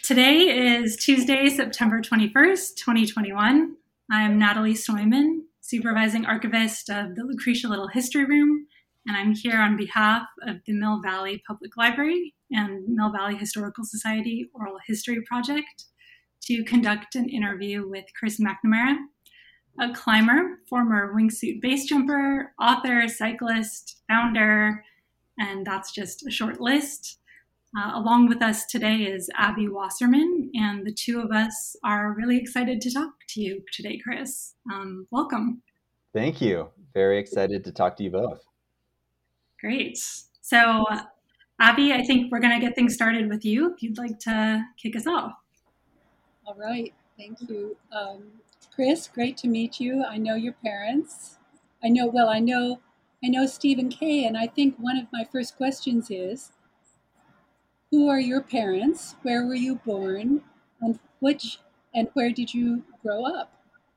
Today is Tuesday, September 21st, 2021. I'm Natalie Stoyman, Supervising Archivist of the Lucretia Little History Room, and I'm here on behalf of the Mill Valley Public Library and Mill Valley Historical Society Oral History Project to conduct an interview with Chris McNamara, a climber, former wingsuit base jumper, author, cyclist, founder, and that's just a short list. Along with us today is Abby Wasserman, and the two of us are really excited to talk to you today, Chris. Welcome. Thank you. Very excited to talk to you both. Great. So, Abby, I think we're going to get things started with you if you'd like to kick us off. All right. Thank you. Chris, great to meet you. I know your parents. I know Steve and Kay, and I think one of my first questions is, who are your parents? Where were you born? And where did you grow up?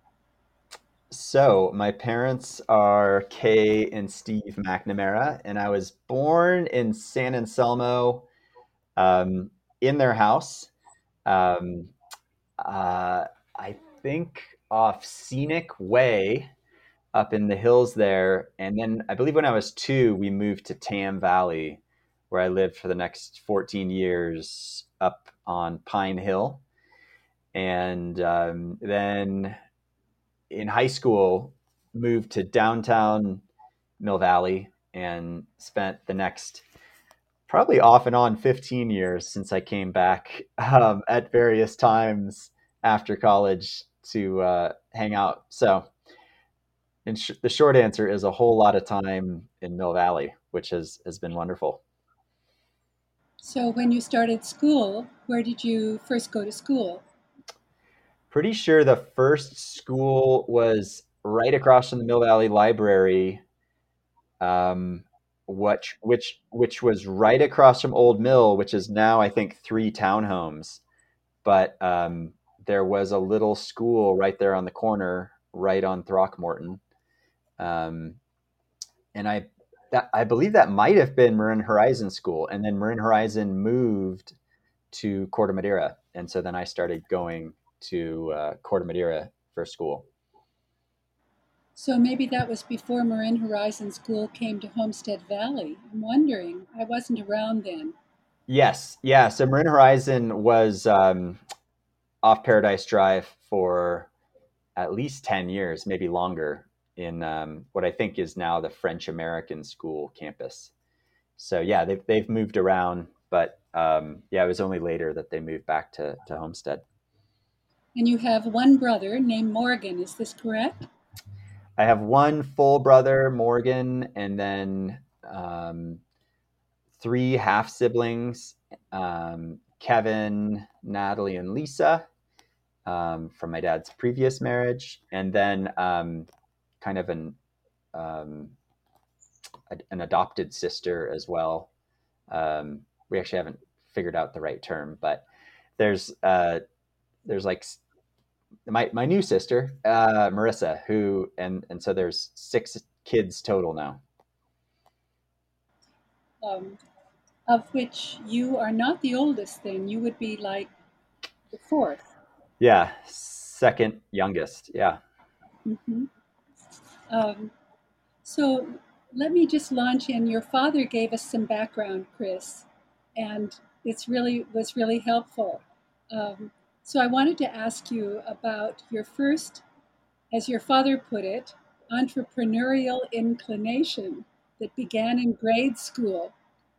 So, my parents are Kay and Steve McNamara, and I was born in San Anselmo, in their house. Um, I think off Scenic Way up in the hills there. And then I believe when I was 2, we moved to Tam Valley, where I lived for the next 14 years up on Pine Hill. And then in high school, moved to downtown Mill Valley and spent the next probably off and on 15 years since I came back at various times after college to hang out. So the short answer is a whole lot of time in Mill Valley, which has been wonderful. So when you started school, where did you first go to school? Pretty sure the first school was right across from the Mill Valley Library, um, which was right across from Old Mill, which is now I think 3 townhomes. But there was a little school right there on the corner, right on Throckmorton, um, and I believe that might have been Marin Horizon School, and then Marin Horizon moved to Corte Madera, and so then I started going to Corte Madera for school. So maybe that was before Marin Horizon School came to Homestead Valley. I'm wondering. I wasn't around then. Yes, yeah. So Marin Horizon was off Paradise Drive for at least 10 years, maybe longer, in what I think is now the French American School campus. So yeah, they've moved around, but yeah, it was only later that they moved back to Homestead. And you have one brother named Morgan, is this correct? I have one full brother, Morgan, and then 3 half siblings, Kevin, Natalie, and Lisa, from my dad's previous marriage, and then kind of um, an adopted sister as well. We actually haven't figured out the right term, but there's like my new sister, Marissa, who and so there's 6 kids total now. Um, of which you are not the oldest then. You would be like the fourth. Yeah, second youngest. Yeah. Mm-hmm. Um, so let me just launch in. Your father gave us some background, Chris, and was really helpful. Um, so I wanted to ask you about your first, as your father put it, entrepreneurial inclination that began in grade school.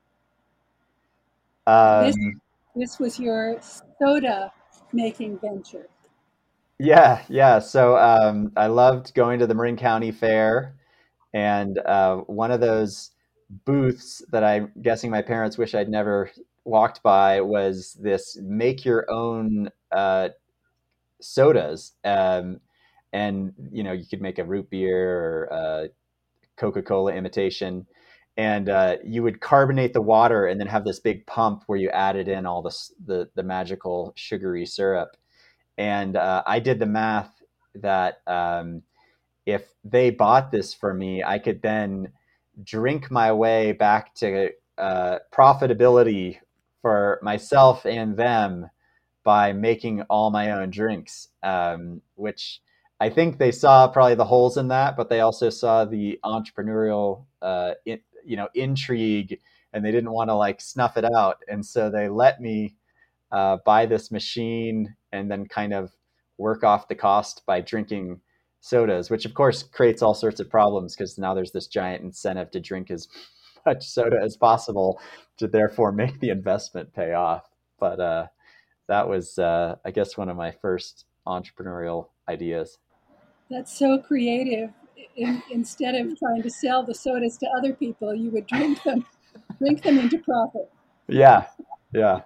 This Um, this was your soda making venture. yeah, yeah. So I loved going to the Marin County Fair, and one of those booths that I'm guessing my parents wish I'd never walked by was this make your own sodas. And you could make a root beer or a Coca-Cola imitation, and you would carbonate the water and then have this big pump where you added in all the magical sugary syrup. And I did the math that if they bought this for me, I could then drink my way back to profitability for myself and them by making all my own drinks, which I think they saw probably the holes in that, but they also saw the entrepreneurial, intrigue, and they didn't want to like snuff it out. And so they let me buy this machine and then kind of work off the cost by drinking sodas, which of course creates all sorts of problems because now there's this giant incentive to drink as much soda as possible to therefore make the investment pay off. But that was, I guess, one of my first entrepreneurial ideas. That's so creative. Instead of trying to sell the sodas to other people, you would drink them into profit. Yeah, yeah.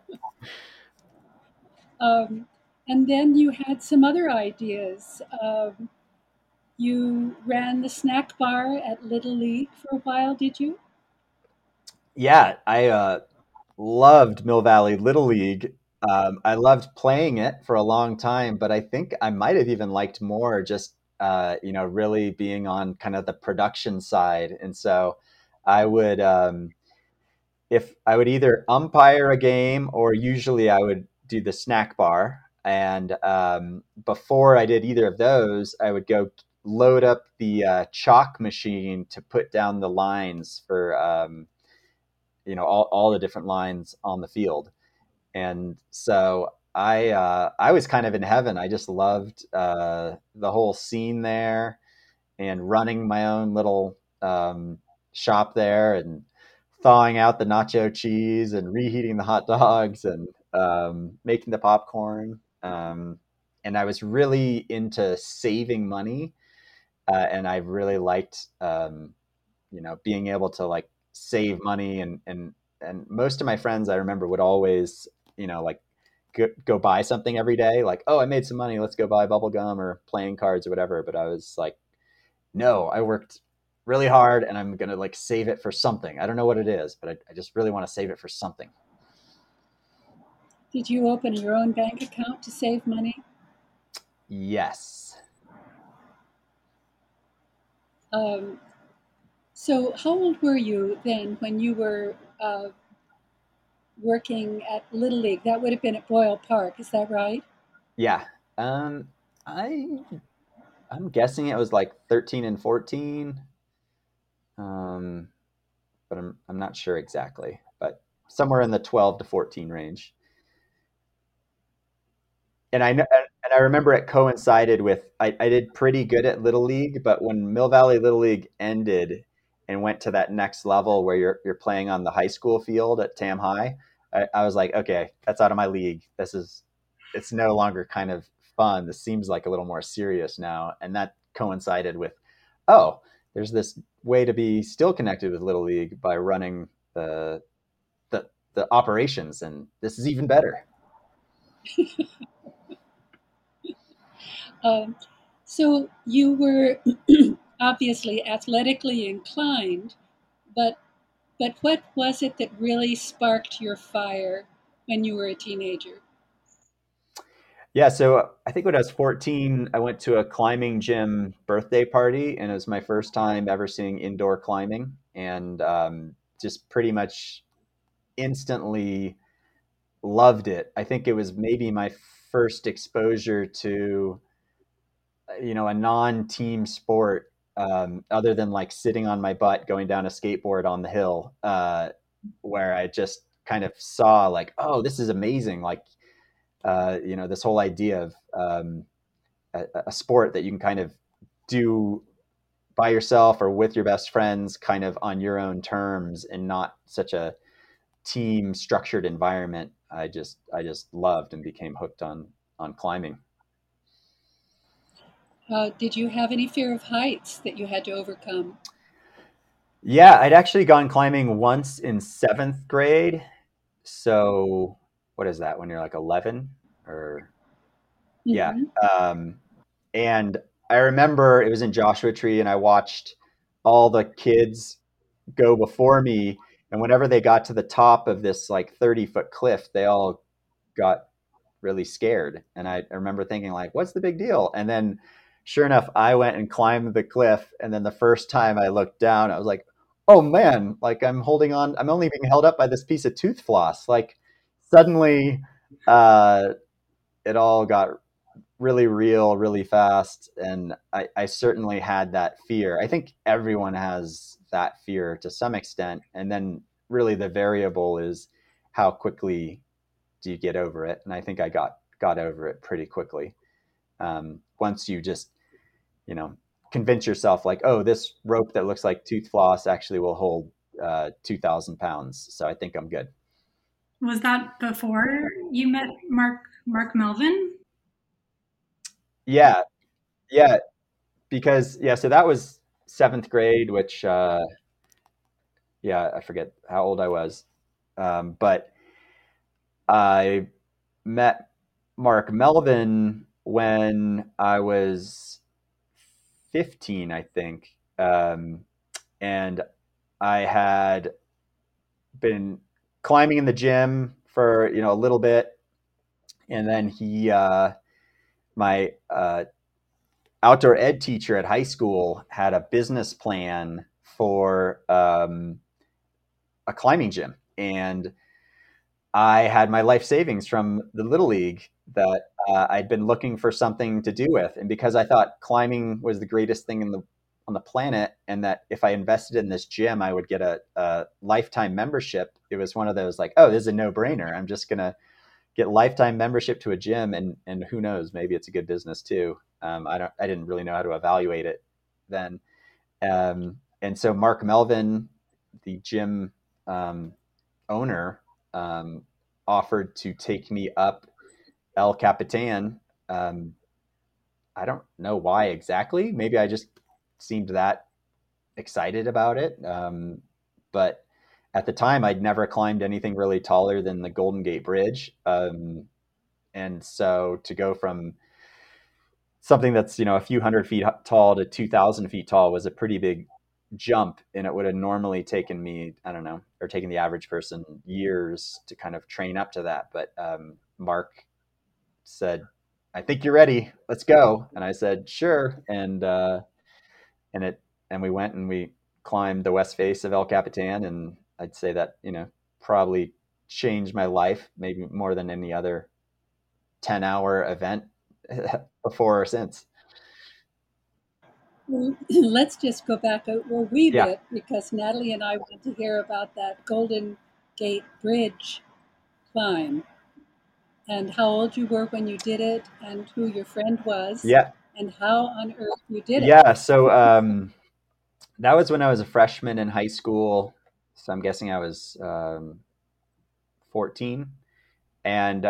And then you had some other ideas. You ran the snack bar at Little League for a while, did you? Yeah, I loved Mill Valley Little League. I loved playing it for a long time, but I think I might have even liked more just really being on kind of the production side. And so I would, if I would either umpire a game or usually I would do the snack bar. And before I did either of those, I would go load up the chalk machine to put down the lines for all the different lines on the field. And so I was kind of in heaven. I just loved the whole scene there and running my own little shop there and thawing out the nacho cheese and reheating the hot dogs and making the popcorn. And I was really into saving money, and I really liked being able to like save money and most of my friends I remember would always like go buy something every day, like, oh, I made some money, let's go buy bubble gum or playing cards or whatever. But I was like, no, I worked really hard and I'm gonna like save it for something. I don't know what it is, but I just really want to save it for something. Did you open your own bank account to save money? Yes. So how old were you then when you were working at Little League? That would have been at Boyle Park, is that right? Yeah. I I'm guessing it was like 13 and 14. Um, but I'm not sure exactly, but somewhere in the 12 to 14 range. And I know, and I remember it coincided with I did pretty good at Little League, but when Mill Valley Little League ended and went to that next level where you're playing on the high school field at Tam High, I was like, okay, that's out of my league. It's no longer kind of fun. This seems like a little more serious now, and that coincided with, oh, there's this way to be still connected with Little League by running the operations, and this is even better. So you were obviously athletically inclined, but what was it that really sparked your fire when you were a teenager? Yeah, so I think when I was 14, I went to a climbing gym birthday party, and it was my first time ever seeing indoor climbing, and just pretty much instantly loved it. I think it was maybe my first exposure to a non-team sport, other than like sitting on my butt going down a skateboard on the hill, where I just kind of saw like, oh, this is amazing. Like, this whole idea of a sport that you can kind of do by yourself or with your best friends, kind of on your own terms, and not such a team structured environment. I just loved and became hooked on climbing. Did you have any fear of heights that you had to overcome? Yeah, I'd actually gone climbing once in seventh grade. So what is that when you're like 11 or yeah. Hmm. Um, and I remember it was in Joshua Tree and I watched all the kids go before me. And whenever they got to the top of this like 30-foot cliff, they all got really scared. And I remember thinking like, what's the big deal? And then sure enough, I went and climbed the cliff. And then the first time I looked down, I was like, oh man, like I'm only being held up by this piece of tooth floss. Like suddenly, uh, it all got really real really fast. And I certainly had that fear. I think everyone has that fear to some extent. And then really the variable is how quickly do you get over it? And I think I got over it pretty quickly. Once you just, you know, convince yourself like, oh, this rope that looks like tooth floss actually will hold 2,000 pounds. So I think I'm good. Was that before you met Mark Melvin? Yeah. Yeah. Because, yeah, so that was seventh grade, which, yeah, I forget how old I was. But I met Mark Melvin when I was 15, I think. And I had been climbing in the gym for, a little bit. And then my outdoor ed teacher at high school had a business plan for a climbing gym. And I had my life savings from the Little League that I'd been looking for something to do with. And because I thought climbing was the greatest thing on the planet, and that if I invested in this gym, I would get a lifetime membership, it was one of those like, oh, this is a no brainer. I'm just going to get lifetime membership to a gym, and who knows, maybe it's a good business too. I didn't really know how to evaluate it then. And so Mark Melvin, the gym owner, um, offered to take me up El Capitan. I don't know why exactly. Maybe I just seemed that excited about it. But at the time, I'd never climbed anything really taller than the Golden Gate Bridge. And so to go from something that's, a few hundred feet tall to 2,000 feet tall was a pretty big jump. And it would have normally taken me, I don't know, or taken the average person years to kind of train up to that. But Mark said, I think you're ready. Let's go. And I said, sure. And it, and we went and we climbed the west face of El Capitan. And I'd say that, probably changed my life, maybe more than any other 10-hour event before or since. Let's just go back a wee Yeah. bit, because Natalie and I want to hear about that Golden Gate Bridge climb, and how old you were when you did it, and who your friend was, Yeah. and how on earth you did it. Yeah. So that was when I was a freshman in high school. So I'm guessing I was 14. And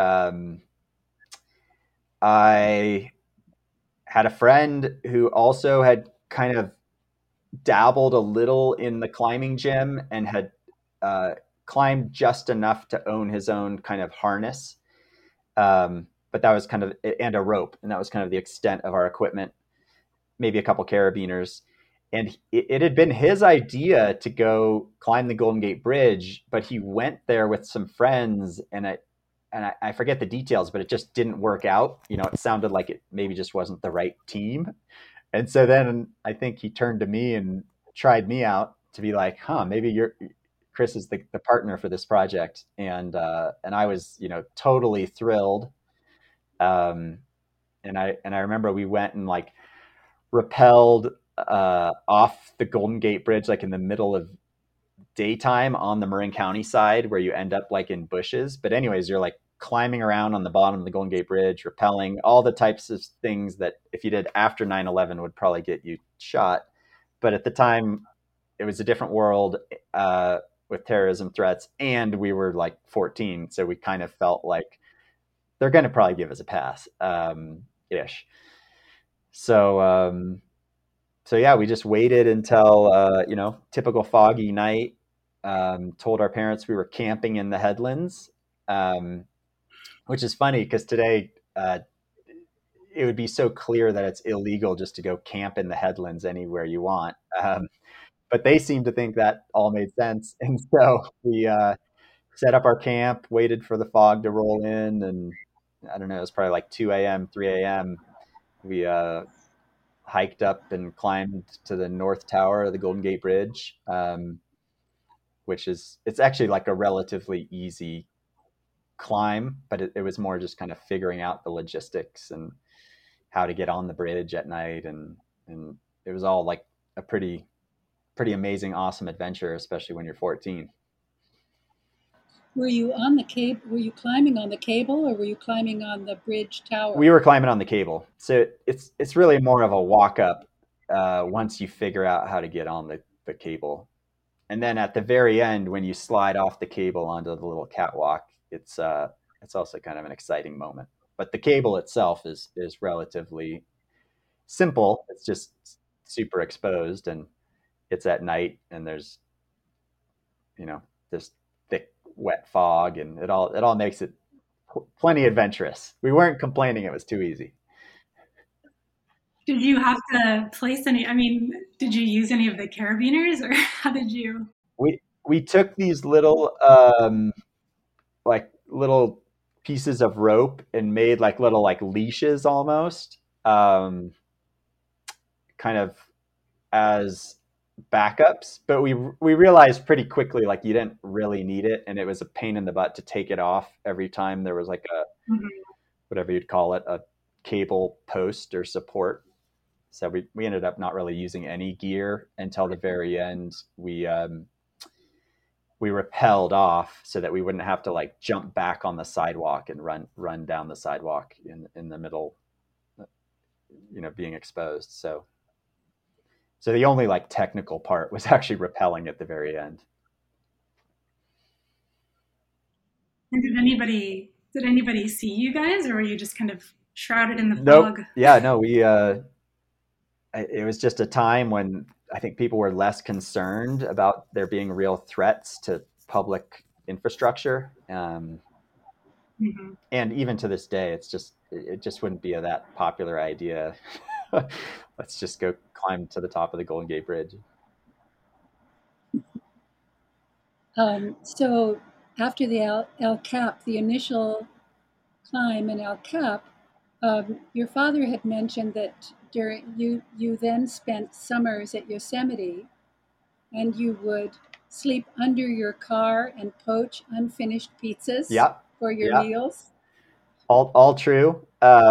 I had a friend who also had kind of dabbled a little in the climbing gym and had climbed just enough to own his own kind of harness. But that was kind of, and a rope. And that was kind of the extent of our equipment, maybe a couple carabiners. And it had been his idea to go climb the Golden Gate Bridge, but he went there with some friends, and I forget the details, but it just didn't work out. It sounded like it maybe just wasn't the right team. And so then I think he turned to me and tried me out to be like, huh, maybe Chris is the partner for this project. And I was, totally thrilled. Um, and I remember we went and like rappelled off the Golden Gate Bridge, like in the middle of daytime on the Marin County side, where you end up like in bushes. But anyways, you're like climbing around on the bottom of the Golden Gate Bridge, rappelling, all the types of things that if you did after 9/11 would probably get you shot. But at the time, it was a different world with terrorism threats, and we were like 14, so we kind of felt like they're going to probably give us a pass, ish. So yeah, we just waited until typical foggy night. Told our parents we were camping in the headlands, um, which is funny because today it would be so clear that it's illegal just to go camp in the headlands anywhere you want. But they seemed to think that all made sense, and so we set up our camp, waited for the fog to roll in, and I don't know, it was probably like 2 a.m., 3 a.m. We hiked up and climbed to the North Tower of the Golden Gate Bridge, it's actually like a relatively easy climb, but it was more just kind of figuring out the logistics and how to get on the bridge at night. And it was all like a pretty amazing, awesome adventure, especially when you're 14. Were you on the cable? Were you climbing on the cable, or were you climbing on the bridge tower? We were climbing on the cable, so it's really more of a walk up once you figure out how to get on the cable. And then at the very end, when you slide off the cable onto the little catwalk, it's also kind of an exciting moment. But the cable itself is relatively simple. It's just super exposed, and it's at night, and there's this thick, wet fog, and it all makes it plenty adventurous. We weren't complaining it was too easy. Did you have to place any? I mean, did you use any of the carabiners, or how did you? We took these little like little pieces of rope and made like little like leashes almost, kind of as backups. But we realized pretty quickly like you didn't really need it, and it was a pain in the butt to take it off every time there was like a Mhm. whatever you'd call it, a cable post or support. So we ended up not really using any gear until the very end. We rappelled off so that we wouldn't have to like jump back on the sidewalk and run down the sidewalk in the middle, being exposed. So the only like technical part was actually rappelling at the very end. And did anybody see you guys, or were you just kind of shrouded in the Nope. fog? Yeah, no, it was just a time when I think people were less concerned about there being real threats to public infrastructure. Hmm. And even to this day, it just wouldn't be that popular idea. Let's just go climb to the top of the Golden Gate Bridge. So after the El Cap, the initial climb in El Cap, your father had mentioned that during you then spent summers at Yosemite, and you would sleep under your car and poach unfinished pizzas Yeah, for your yeah, meals. all true.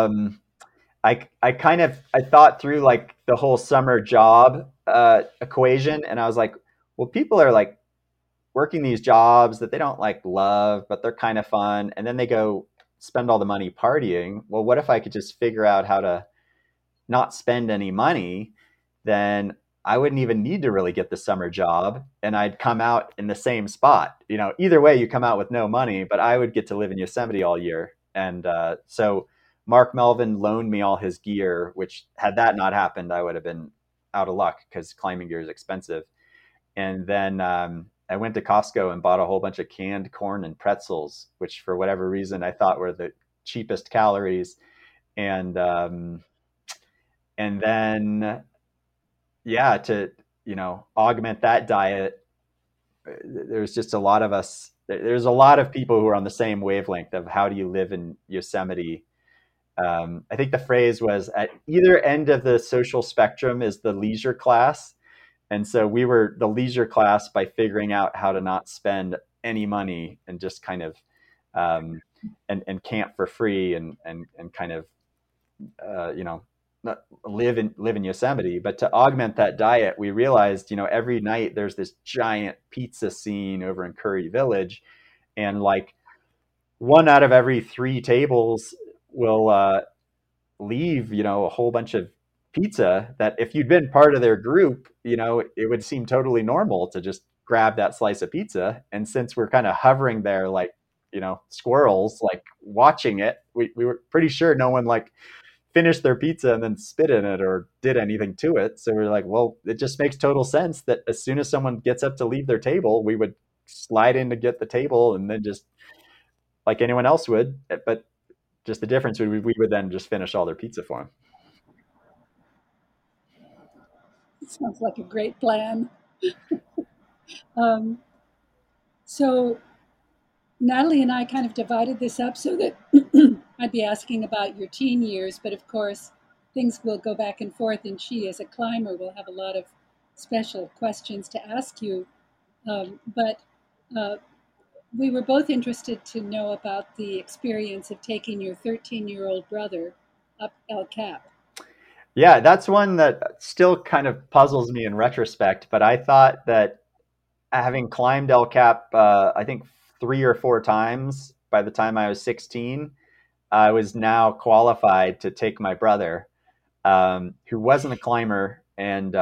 I thought through like the whole summer job equation, and I was like, well, people are like working these jobs that they don't like love, but they're kind of fun, and then they go spend all the money partying. Well, what if I could just figure out how to not spend any money? Then I wouldn't even need to really get the summer job, and I'd come out in the same spot. Either way, you come out with no money, but I would get to live in Yosemite all year. And so Mark Melvin loaned me all his gear, which had that not happened, I would have been out of luck because climbing gear is expensive. And then I went to Costco and bought a whole bunch of canned corn and pretzels, which for whatever reason I thought were the cheapest calories. And then yeah, to augment that diet, there's just a lot of us. There's a lot of people who are on the same wavelength of how do you live in Yosemite. I think the phrase was at either end of the social spectrum is the leisure class. And so we were the leisure class by figuring out how to not spend any money and just kind of and camp for free and kind of not live in Yosemite. But to augment that diet, we realized every night there's this giant pizza scene over in Curry Village, and like one out of every three tables will leave a whole bunch of pizza that if you'd been part of their group, it would seem totally normal to just grab that slice of pizza. And since we're kind of hovering there like squirrels, like watching it, we were pretty sure no one like finished their pizza and then spit in it or did anything to it. So we're like, well, it just makes total sense that as soon as someone gets up to leave their table, we would slide in to get the table and then just like anyone else would. But just the difference we would then just finish all their pizza for them. Sounds like a great plan. Um, so Natalie and I kind of divided this up so that I'd be asking about your teen years, but of course things will go back and forth, and she, as a climber, will have a lot of special questions to ask you. But uh, we were both interested to know about the experience of taking your 13-year-old brother up El Cap. Yeah, that's one that still kind of puzzles me in retrospect, but I thought that having climbed El Cap, I think 3 or 4 times by the time I was 16, I was now qualified to take my brother, who wasn't a climber, and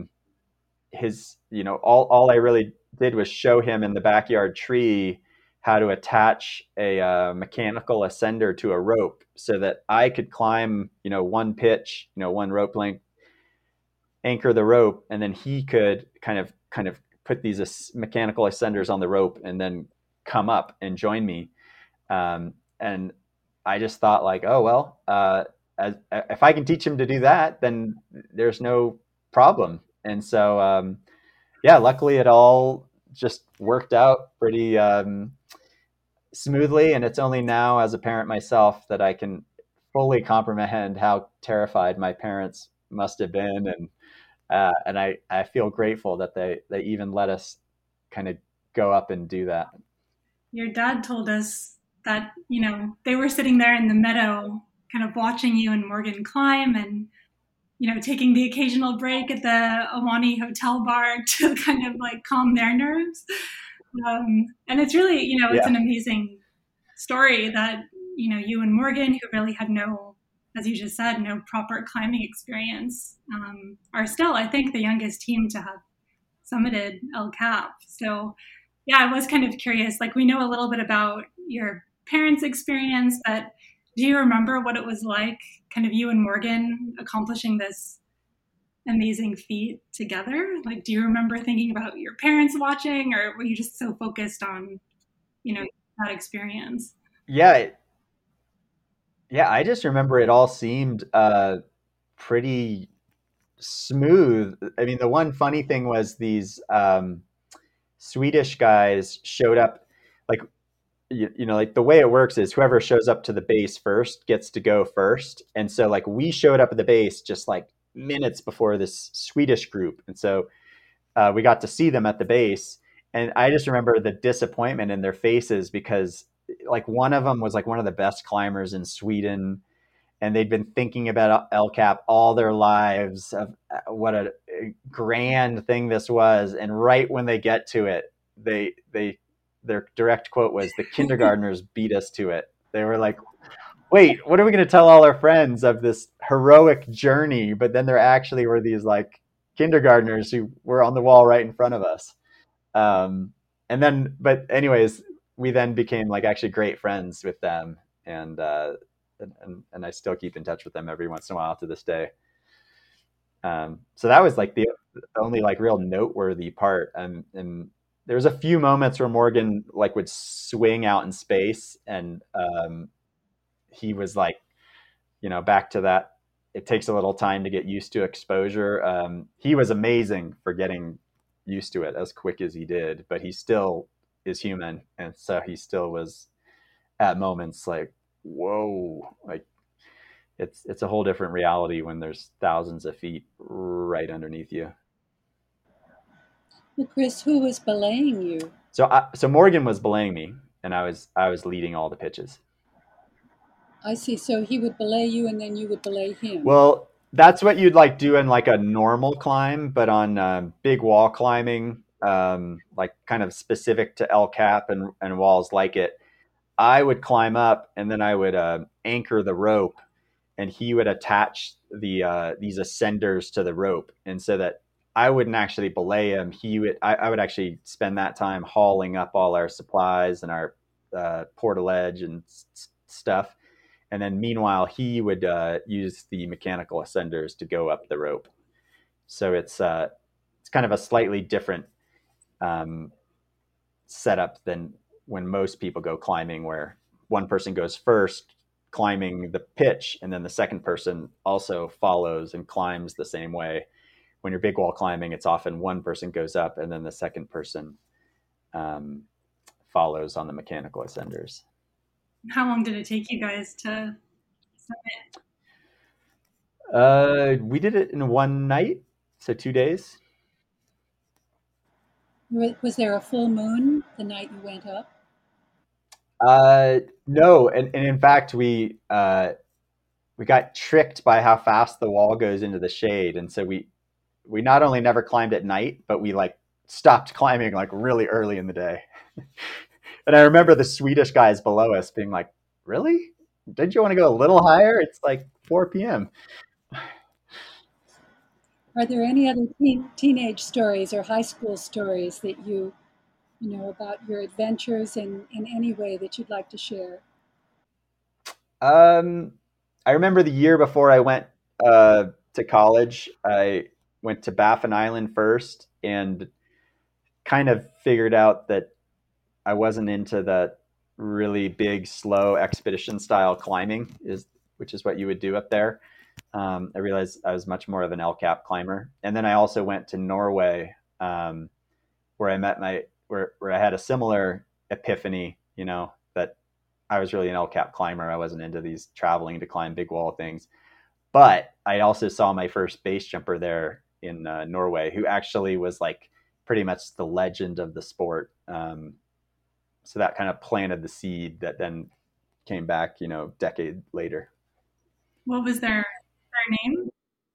his, all I really did was show him in the backyard tree how to attach a mechanical ascender to a rope so that I could climb, one pitch, one rope length, anchor the rope, and then he could kind of put these mechanical ascenders on the rope and then come up and join me. And I just thought like, oh well, if I can teach him to do that, then there's no problem. And so yeah, luckily it all just worked out pretty smoothly. And it's only now, as a parent myself, that I can fully comprehend how terrified my parents must have been, and I feel grateful that they even let us kind of go up and do that. Your dad told us that, they were sitting there in the meadow, kind of watching you and Morgan climb and, taking the occasional break at the Awani Hotel bar to kind of like calm their nerves. And it's really, it's Yeah. an amazing story that, you and Morgan, who really had no, as you just said, no proper climbing experience, are still, I think, the youngest team to have summited El Cap. So, yeah, I was kind of curious. Like, we know a little bit about your parents' experience, but do you remember what it was like, kind of you and Morgan accomplishing this amazing feat together? Like, do you remember thinking about your parents watching, or were you just so focused on, you know, that experience? Yeah, yeah, I just remember it all seemed pretty smooth. I mean, the one funny thing was these Swedish guys showed up, like, like the way it works is whoever shows up to the base first gets to go first. And so like we showed up at the base just like minutes before this Swedish group. And so we got to see them at the base. And I just remember the disappointment in their faces because like one of them was like one of the best climbers in Sweden, and they'd been thinking about El Cap all their lives of what a grand thing this was. And right when they get to it, they their direct quote was, "The kindergartners beat us to it." They were like, "Wait, what are we going to tell all our friends of this heroic journey?" But then there actually were these like kindergartners who were on the wall right in front of us. And then, but anyways, we then became like actually great friends with them, and and I still keep in touch with them every once in a while to this day. So that was like the only like real noteworthy part. And there was a few moments where Morgan like would swing out in space, and he was like, back to that. It takes a little time to get used to exposure. He was amazing for getting used to it as quick as he did, but he still is human, and so he still was at moments like, whoa, like it's a whole different reality when there's thousands of feet right underneath you. Well, Chris, who was belaying you? So Morgan was belaying me, and I was leading all the pitches. I see. So he would belay you and then you would belay him. Well, that's what you'd like do in like a normal climb, but on big wall climbing, like kind of specific to El Cap and walls like it, I would climb up and then I would anchor the rope, and he would attach these ascenders to the rope, and so that I wouldn't actually belay him. I would actually spend that time hauling up all our supplies and our portaledge and stuff, and then meanwhile he would use the mechanical ascenders to go up the rope. So it's kind of a slightly different um, setup than when most people go climbing, where one person goes first climbing the pitch, and then the second person also follows and climbs the same way. When you're big wall climbing, it's often one person goes up and then the second person um, follows on the mechanical ascenders. How long did it take you guys to We did it in one night, so 2 days. Was there a full moon the night you went up? Uh, no, and in fact, we got tricked by how fast the wall goes into the shade, and so we not only never climbed at night, but we like stopped climbing like really early in the day. And I remember the Swedish guys below us being like, "Really? Did you want to go a little higher? It's like 4 p.m." Are there any other teenage stories or high school stories that you know, about your adventures in any way that you'd like to share? Um, I remember the year before I went to college, I went to Baffin Island first and kind of figured out that I wasn't into the really big, slow expedition style climbing, is which is what you would do up there. I realized I was much more of an El Cap climber, and then I also went to Norway, where I met my where I had a similar epiphany. You know that I was really an El Cap climber. I wasn't into these traveling to climb big wall things. But I also saw my first base jumper there in Norway, who actually was like pretty much the legend of the sport. So that kind of planted the seed that then came back, decade later. What was their name?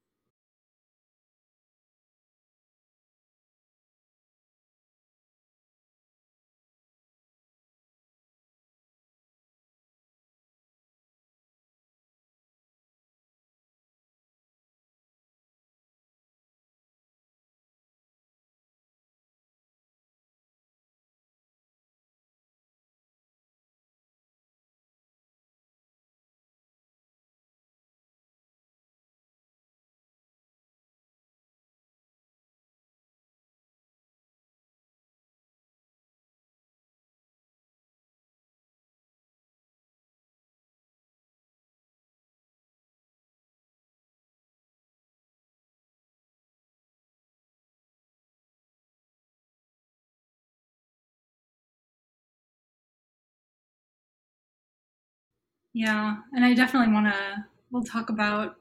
Yeah, and I definitely want to. We'll talk about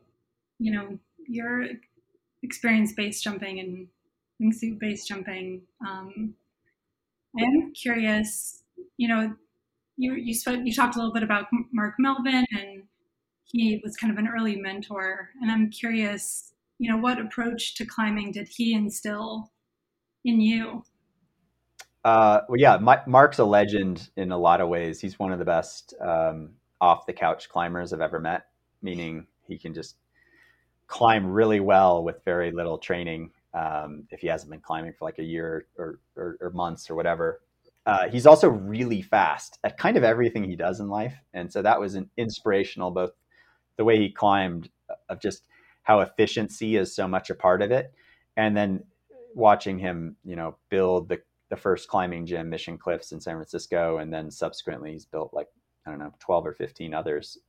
your experience base jumping and wingsuit base jumping. I am curious. You know, you talked a little bit about Mark Melvin, and he was kind of an early mentor. And I'm curious, what approach to climbing did he instill in you? Well, yeah, Mark's a legend in a lot of ways. He's one of the best off the couch climbers I've ever met, meaning he can just climb really well with very little training if he hasn't been climbing for like a year or months or whatever. He's also really fast at kind of everything he does in life. And so that was an inspirational, both the way he climbed, of just how efficiency is so much a part of it. And then watching him, build the first climbing gym, Mission Cliffs in San Francisco. And then subsequently he's built like, I don't know, 12 or 15 others.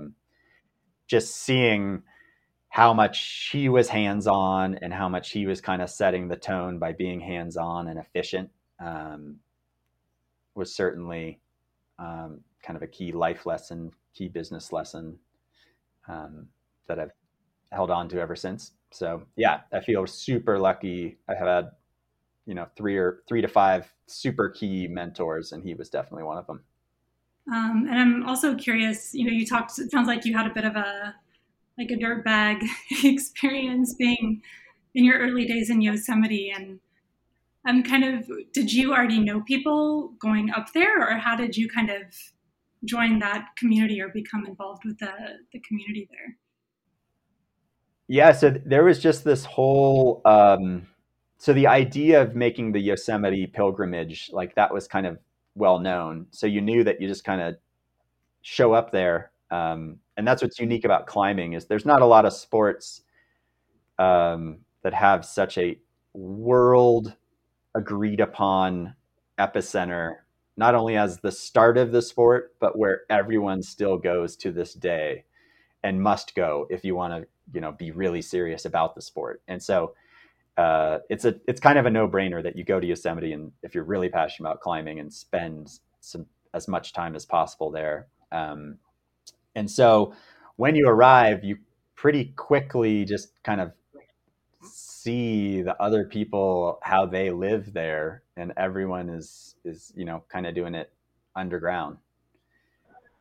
Just seeing how much he was hands on and how much he was kind of setting the tone by being hands on and efficient um, was certainly kind of a key life lesson, key business lesson that I've held on to ever since. So yeah, I feel super lucky. I have had, 3 to 5 super key mentors, and he was definitely one of them. And I'm also curious. You talked. It sounds like you had a bit of a dirtbag experience being in your early days in Yosemite, and I'm kind of. Did you already know people going up there, or how did you kind of join that community or become involved with the community there? Yeah, so there was just this whole so the idea of making the Yosemite pilgrimage, like that was kind of well known. So you knew that you just kind of show up there. And that's what's unique about climbing is there's not a lot of sports that have such a world agreed upon epicenter, not only as the start of the sport, but where everyone still goes to this day and must go if you want to, be really serious about the sport. And so it's kind of a no brainer that you go to Yosemite, and if you're really passionate about climbing, and spend as much time as possible there. And so when you arrive, you pretty quickly just kind of see the other people how they live there, and everyone is kind of doing it underground.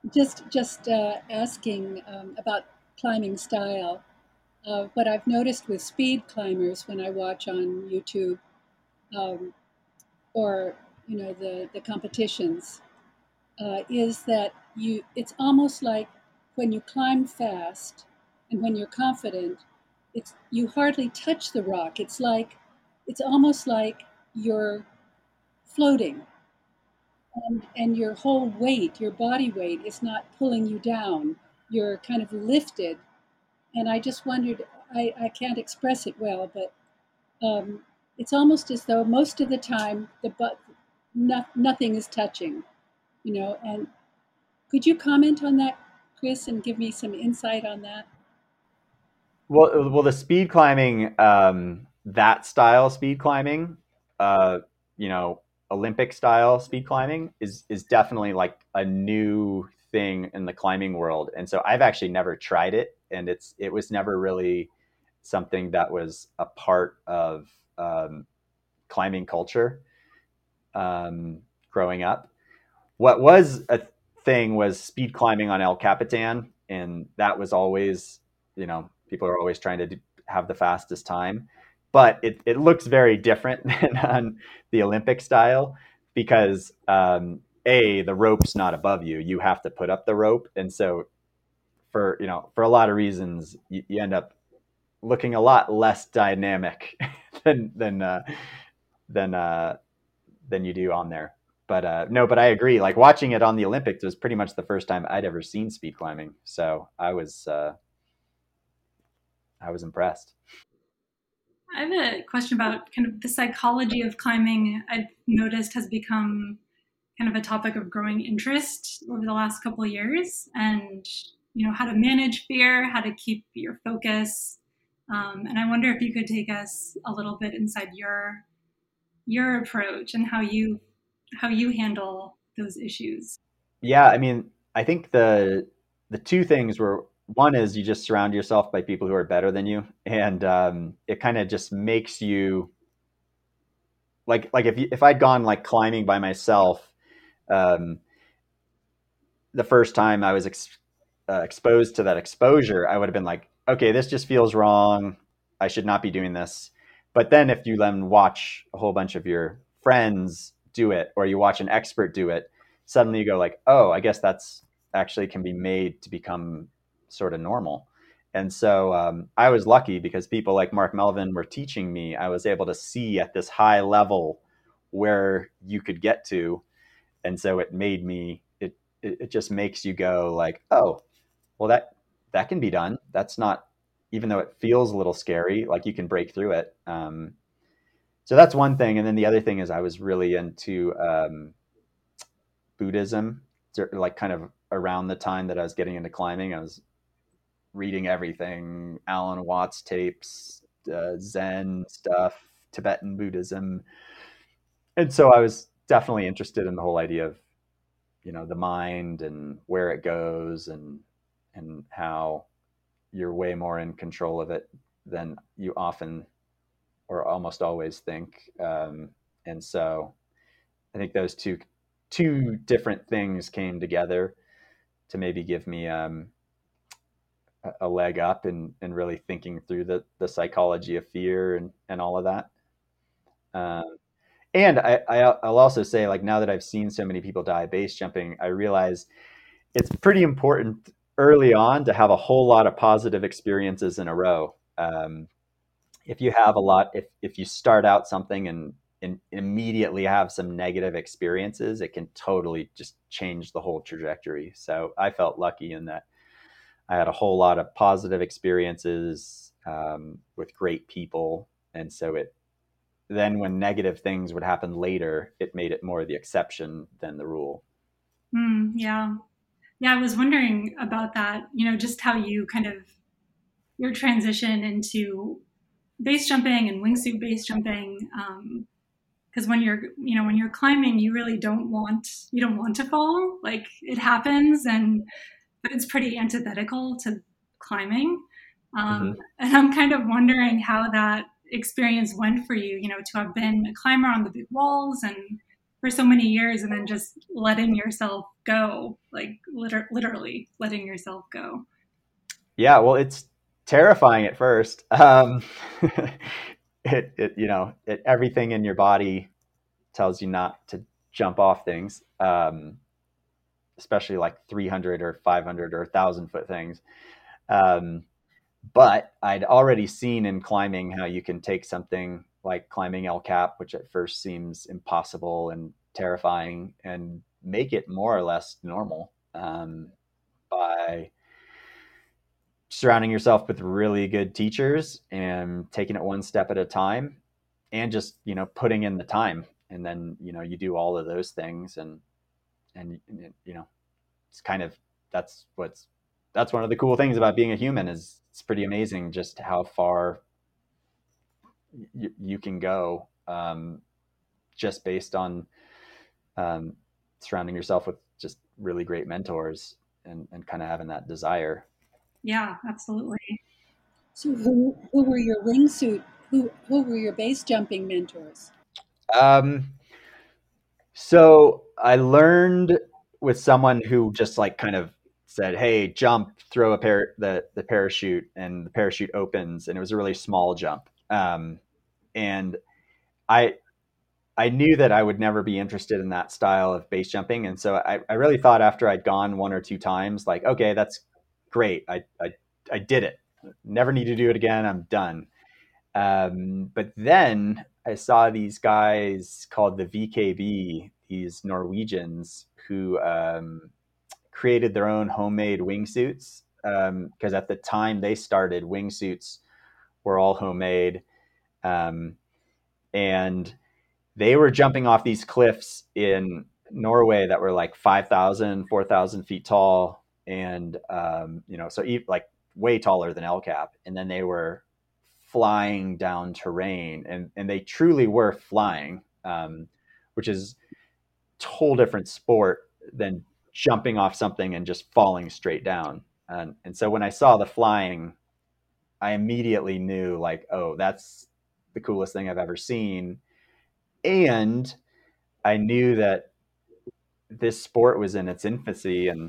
just asking about climbing style. What I've noticed with speed climbers when I watch on YouTube, um, or the competitions, is that it's almost like when you climb fast and when you're confident, it's you hardly touch the rock. It's almost like you're floating, and your whole weight, your body weight, is not pulling you down. You're kind of lifted. And I just wondered, I can't express it well, but it's almost as though most of the time nothing is touching, and could you comment on that, Chris, and give me some insight on that? Well, the speed climbing, that style speed climbing, uh, you know, Olympic style speed climbing is definitely like a new thing in the climbing world. And so I've actually never tried it, and it was never really something that was a part of climbing culture um, growing up. What was a thing was speed climbing on El Capitan, and that was always, people are always trying to have the fastest time, but it looks very different than on the Olympic style because the rope's not above you; you have to put up the rope, and so for a lot of reasons, you end up looking a lot less dynamic than than uh, than uh, than you do on there. But no, but I agree. Like watching it on the Olympics was pretty much the first time I'd ever seen speed climbing, so I was impressed. I have a question about kind of the psychology of climbing. I've noticed has become kind of a topic of growing interest over the last couple of years, and how to manage fear, how to keep your focus. And I wonder if you could take us a little bit inside your approach and how you handle those issues. Yeah, I mean, I think the two things were one is you just surround yourself by people who are better than you, and it kind of just makes you like if I'd gone like climbing by myself, um, the first time I was exposed to that exposure, I would have been like, okay, this just feels wrong. I should not be doing this. But then if you then watch a whole bunch of your friends do it, or you watch an expert do it, suddenly you go like, oh, I guess that's actually can be made to become sort of normal. And so I was lucky because people like Mark Melvin were teaching me. I was able to see at this high level where you could get to, and so it made me it just makes you go like, oh, well that can be done. That's not, even though it feels a little scary, like you can break through it. So that's one thing, and then the other thing is I was really into Buddhism, like kind of around the time that I was getting into climbing. I was reading everything, Alan Watts tapes, Zen stuff, Tibetan Buddhism, and so I was definitely interested in the whole idea of the mind and where it goes, and how you're way more in control of it than you often or almost always think. And so I think those two different things came together to maybe give me a leg up in really thinking through the psychology of fear and all of that. Um, and I'll also say, like, now that I've seen so many people die base jumping, I realize it's pretty important early on to have a whole lot of positive experiences in a row. If you have a lot, if you start out something and immediately have some negative experiences, it can totally just change the whole trajectory. So I felt lucky in that I had a whole lot of positive experiences with great people, and so it then when negative things would happen later, it made it more the exception than the rule. Yeah. Yeah, I was wondering about that, just how you kind of your transition into base jumping and wingsuit base jumping. Because when you're climbing, you don't want to fall. Like it happens, but it's pretty antithetical to climbing. Mm-hmm. And I'm kind of wondering how that experience went for you. To have been a climber on the big walls and for so many years and then just letting yourself go, like literally letting yourself go. Yeah, well, it's terrifying at first. Everything in your body tells you not to jump off things, especially like 300 or 500 or 1,000 foot things. But I'd already seen in climbing how you can take something like climbing El Cap, which at first seems impossible and terrifying, and make it more or less normal, by surrounding yourself with really good teachers and taking it one step at a time, and just putting in the time. And then you do all of those things, and it's kind of that's what's that's one of the cool things about being a human. Is it's pretty amazing just how far you can go, just based on surrounding yourself with just really great mentors, and kind of having that desire. Yeah, absolutely. So who were your wingsuit? Who were your base jumping mentors? Um, so I learned with someone who just like kind of said, "Hey, jump, throw the parachute, and the parachute opens," and it was a really small jump. And I I knew that I would never be interested in that style of base jumping, and so I really thought after I'd gone one or two times, like, okay, that's great. I did it. Never need to do it again. I'm done. But then I saw these guys called the VKB, these Norwegians who created their own homemade wingsuits. Because at the time they started, wingsuits were all homemade. Um, and they were jumping off these cliffs in Norway that were like 5,000, 4,000 feet tall. And, so like way taller than El Cap. And then they were flying down terrain, and they truly were flying, which is a whole different sport than jumping off something and just falling straight down. And so when I saw the flying, I immediately knew, like, oh, that's the coolest thing I've ever seen. And I knew that this sport was in its infancy, and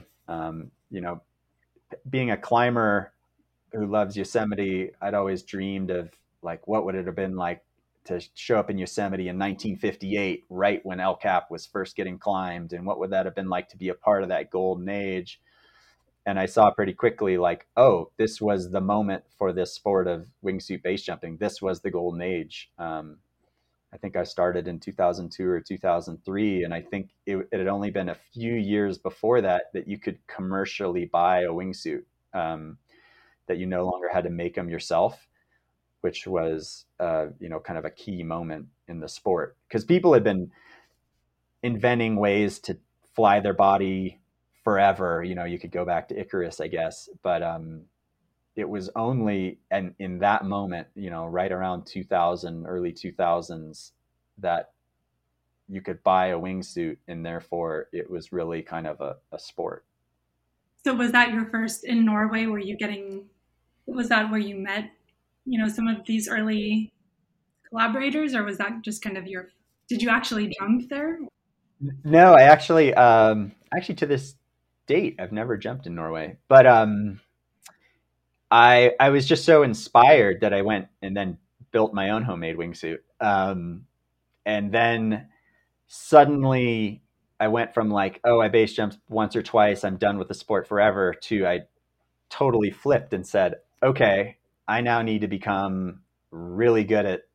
being a climber who loves Yosemite, I'd always dreamed of, like, what would it have been like to show up in Yosemite in 1958, right when El Cap was first getting climbed, and what would that have been like to be a part of that golden age. And I saw pretty quickly, like, oh, this was the moment for this sport of wingsuit base jumping. This was the golden age. I think I started in 2002 or 2003, and I think it had only been a few years before that you could commercially buy a wingsuit, that you no longer had to make them yourself, which was, kind of a key moment in the sport, because people had been inventing ways to fly their body forever. You could go back to Icarus, I guess, but it was only and in that moment, right around 2000, early 2000s, that you could buy a wingsuit, and therefore it was really kind of a sport. So was that your first in Norway? Was that where you met, some of these early collaborators, or was that just kind of did you actually jump there? No, I actually to this date, I've never jumped in Norway, but I was just so inspired that I went and then built my own homemade wingsuit. And then suddenly I went from, like, oh, I base jumped once or twice, I'm done with the sport forever, to I totally flipped and said, okay, I now need to become really good at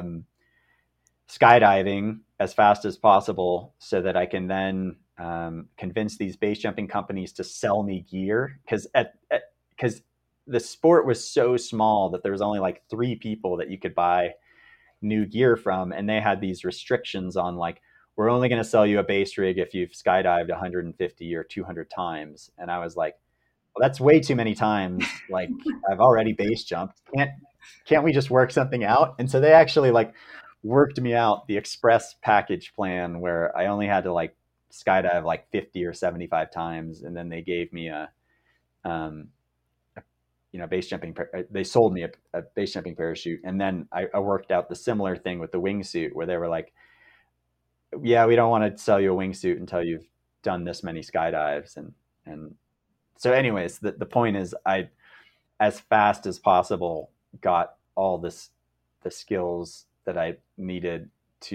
skydiving as fast as possible, so that I can then convince these base jumping companies to sell me gear. Because the sport was so small that there was only like 3 people that you could buy new gear from, and they had these restrictions on, like, we're only going to sell you a base rig if you've skydived 150 or 200 times. And I was like, well, that's way too many times. Like, I've already base jumped. Can't we just work something out? And so they actually, like, worked me out the express package plan, where I only had to, like, skydive like 50 or 75 times, and then they gave me um, base jumping. They sold me a base jumping parachute, and then I worked out the similar thing with the wingsuit, where they were like, yeah, we don't want to sell you a wingsuit until you've done this many skydives. And so anyways, the point is I, as fast as possible, got all the skills that I needed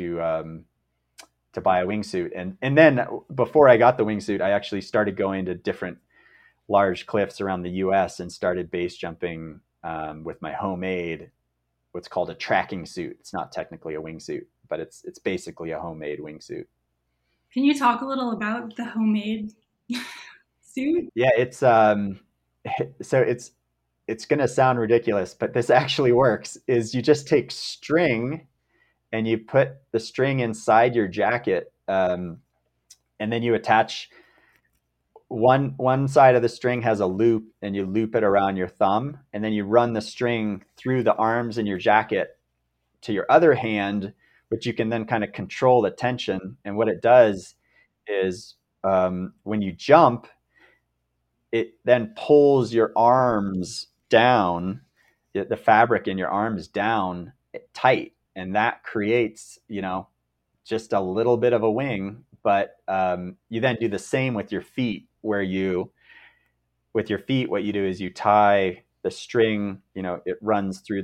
to buy a wingsuit. And then before I got the wingsuit, I actually started going to different large cliffs around the US and started base jumping with my homemade, what's called a tracking suit. It's not technically a wingsuit, but it's basically a homemade wingsuit. Can you talk a little about the homemade suit? Yeah, it's so it's going to sound ridiculous, but this actually works. Is you just take string and you put the string inside your jacket, and then you attach one side of the string has a loop, and you loop it around your thumb, and then you run the string through the arms in your jacket to your other hand, which you can then kind of control the tension. And what it does is when you jump, it then pulls your arms down, the fabric in your arms down tight, and that creates, just a little bit of a wing. But you then do the same with your feet, where with your feet, what you do is you tie the string, it runs through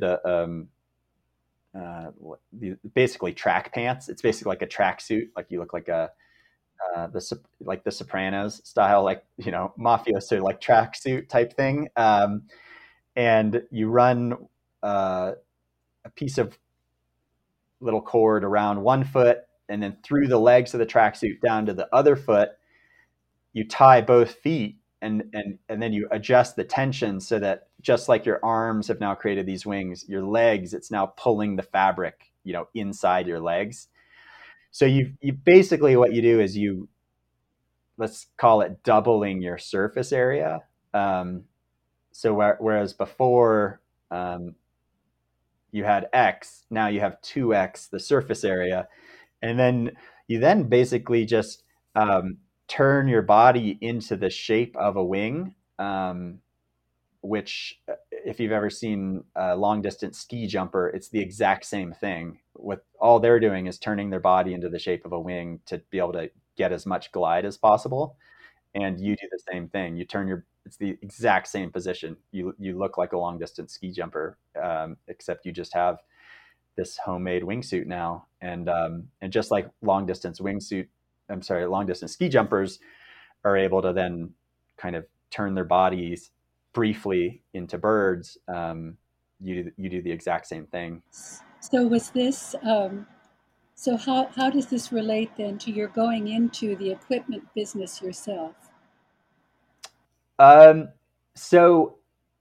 basically track pants. It's basically like a track suit, like you look like like the Sopranos style, like, mafioso, like tracksuit type thing. And you run a piece of little cord around one foot, and then through the legs of the tracksuit down to the other foot. You tie both feet, and then you adjust the tension so that just like your arms have now created these wings, your legs, it's now pulling the fabric, inside your legs. So you basically, what you do is let's call it doubling your surface area. So whereas before you had X, now you have 2X the surface area. And then you basically just turn your body into the shape of a wing, which, if you've ever seen a long distance ski jumper, it's the exact same thing. What all they're doing is turning their body into the shape of a wing to be able to get as much glide as possible. And you do the same thing. It's the exact same position. You look like a long distance ski jumper, except you just have this homemade wingsuit now. And just like long distance ski jumpers are able to then kind of turn their bodies briefly into birds, you do the exact same thing. So was this, so how does this relate then to your going into the equipment business yourself? So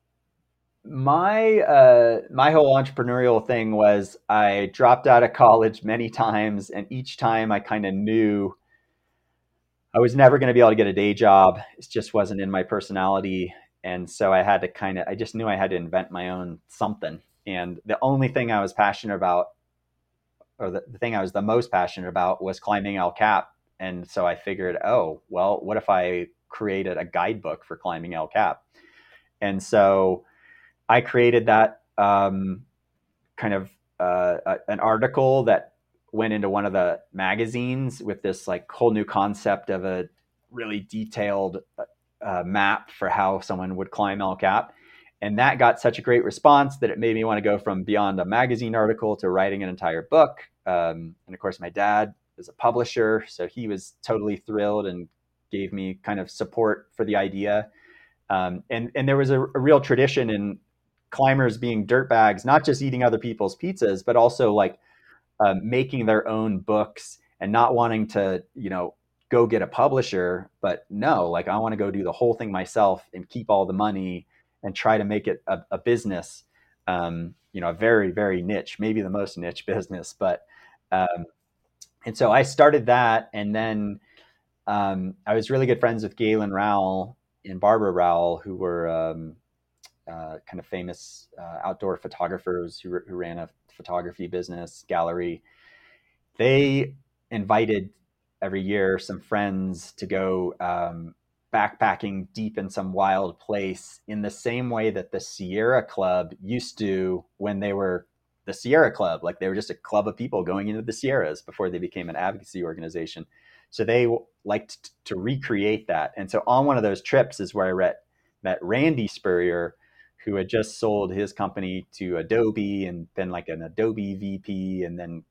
my whole entrepreneurial thing was I dropped out of college many times, and each time I kind of knew I was never going to be able to get a day job. It just wasn't in my personality. And so I just knew I had to invent my own something. And the only thing I was passionate about, or the thing I was the most passionate about, was climbing El Cap. And so I figured, oh, well, what if I created a guidebook for climbing El Cap? And so I created that kind of an article that went into one of the magazines with this like whole new concept of a really detailed map for how someone would climb El Cap. And that got such a great response that it made me want to go from beyond a magazine article to writing an entire book. And of course, my dad is a publisher, so he was totally thrilled and gave me kind of support for the idea. And there was a real tradition in climbers being dirtbags, not just eating other people's pizzas, but also like making their own books and not wanting to, go get a publisher, but no, like I want to go do the whole thing myself and keep all the money and try to make it a business, a very, very niche, maybe the most niche business. But, and so I started that. And then I was really good friends with Galen Rowell and Barbara Rowell, who were kind of famous outdoor photographers who ran a photography business gallery. They invited every year some friends to go backpacking deep in some wild place in the same way that the Sierra Club used to when they were the Sierra Club. Like they were just a club of people going into the Sierras before they became an advocacy organization. So they liked to recreate that. And so on one of those trips is where I met Randy Spurrier, who had just sold his company to Adobe and been like an Adobe VP, and then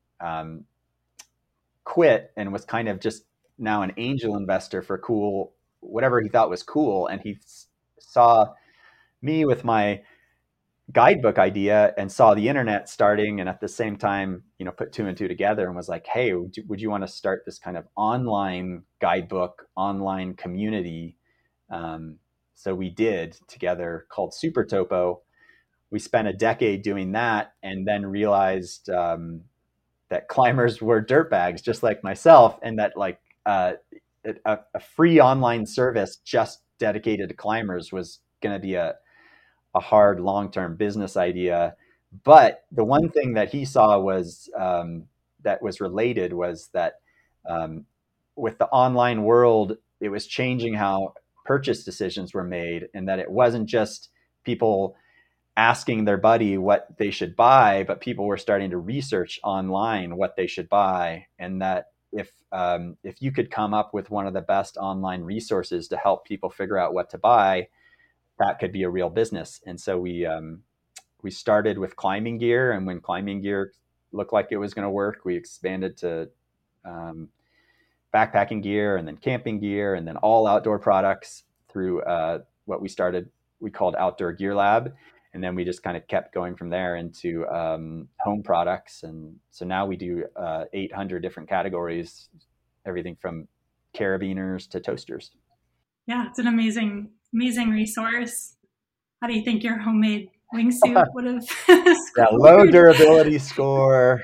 quit and was kind of just now an angel investor for cool, whatever he thought was cool. And he saw me with my guidebook idea and saw the internet starting, and at the same time, put two and two together and was like, hey, would you want to start this kind of online guidebook, online community? So we did together, called Super Topo. We spent a decade doing that, and then realized that climbers were dirtbags just like myself, and that like a free online service just dedicated to climbers was going to be a hard long-term business idea. But the one thing that he saw was that was related was that with the online world, it was changing how purchase decisions were made, and that it wasn't just people asking their buddy what they should buy, but people were starting to research online what they should buy. And that if you could come up with one of the best online resources to help people figure out what to buy, that could be a real business. And so we started with climbing gear, and when climbing gear looked like it was going to work, we expanded to backpacking gear, and then camping gear, and then all outdoor products through what we called Outdoor Gear Lab. And then we just kind of kept going from there into home products. And so now we do 800 different categories, everything from carabiners to toasters. Yeah, it's an amazing resource. How do you think your homemade wingsuit would have scored? Yeah, low durability score.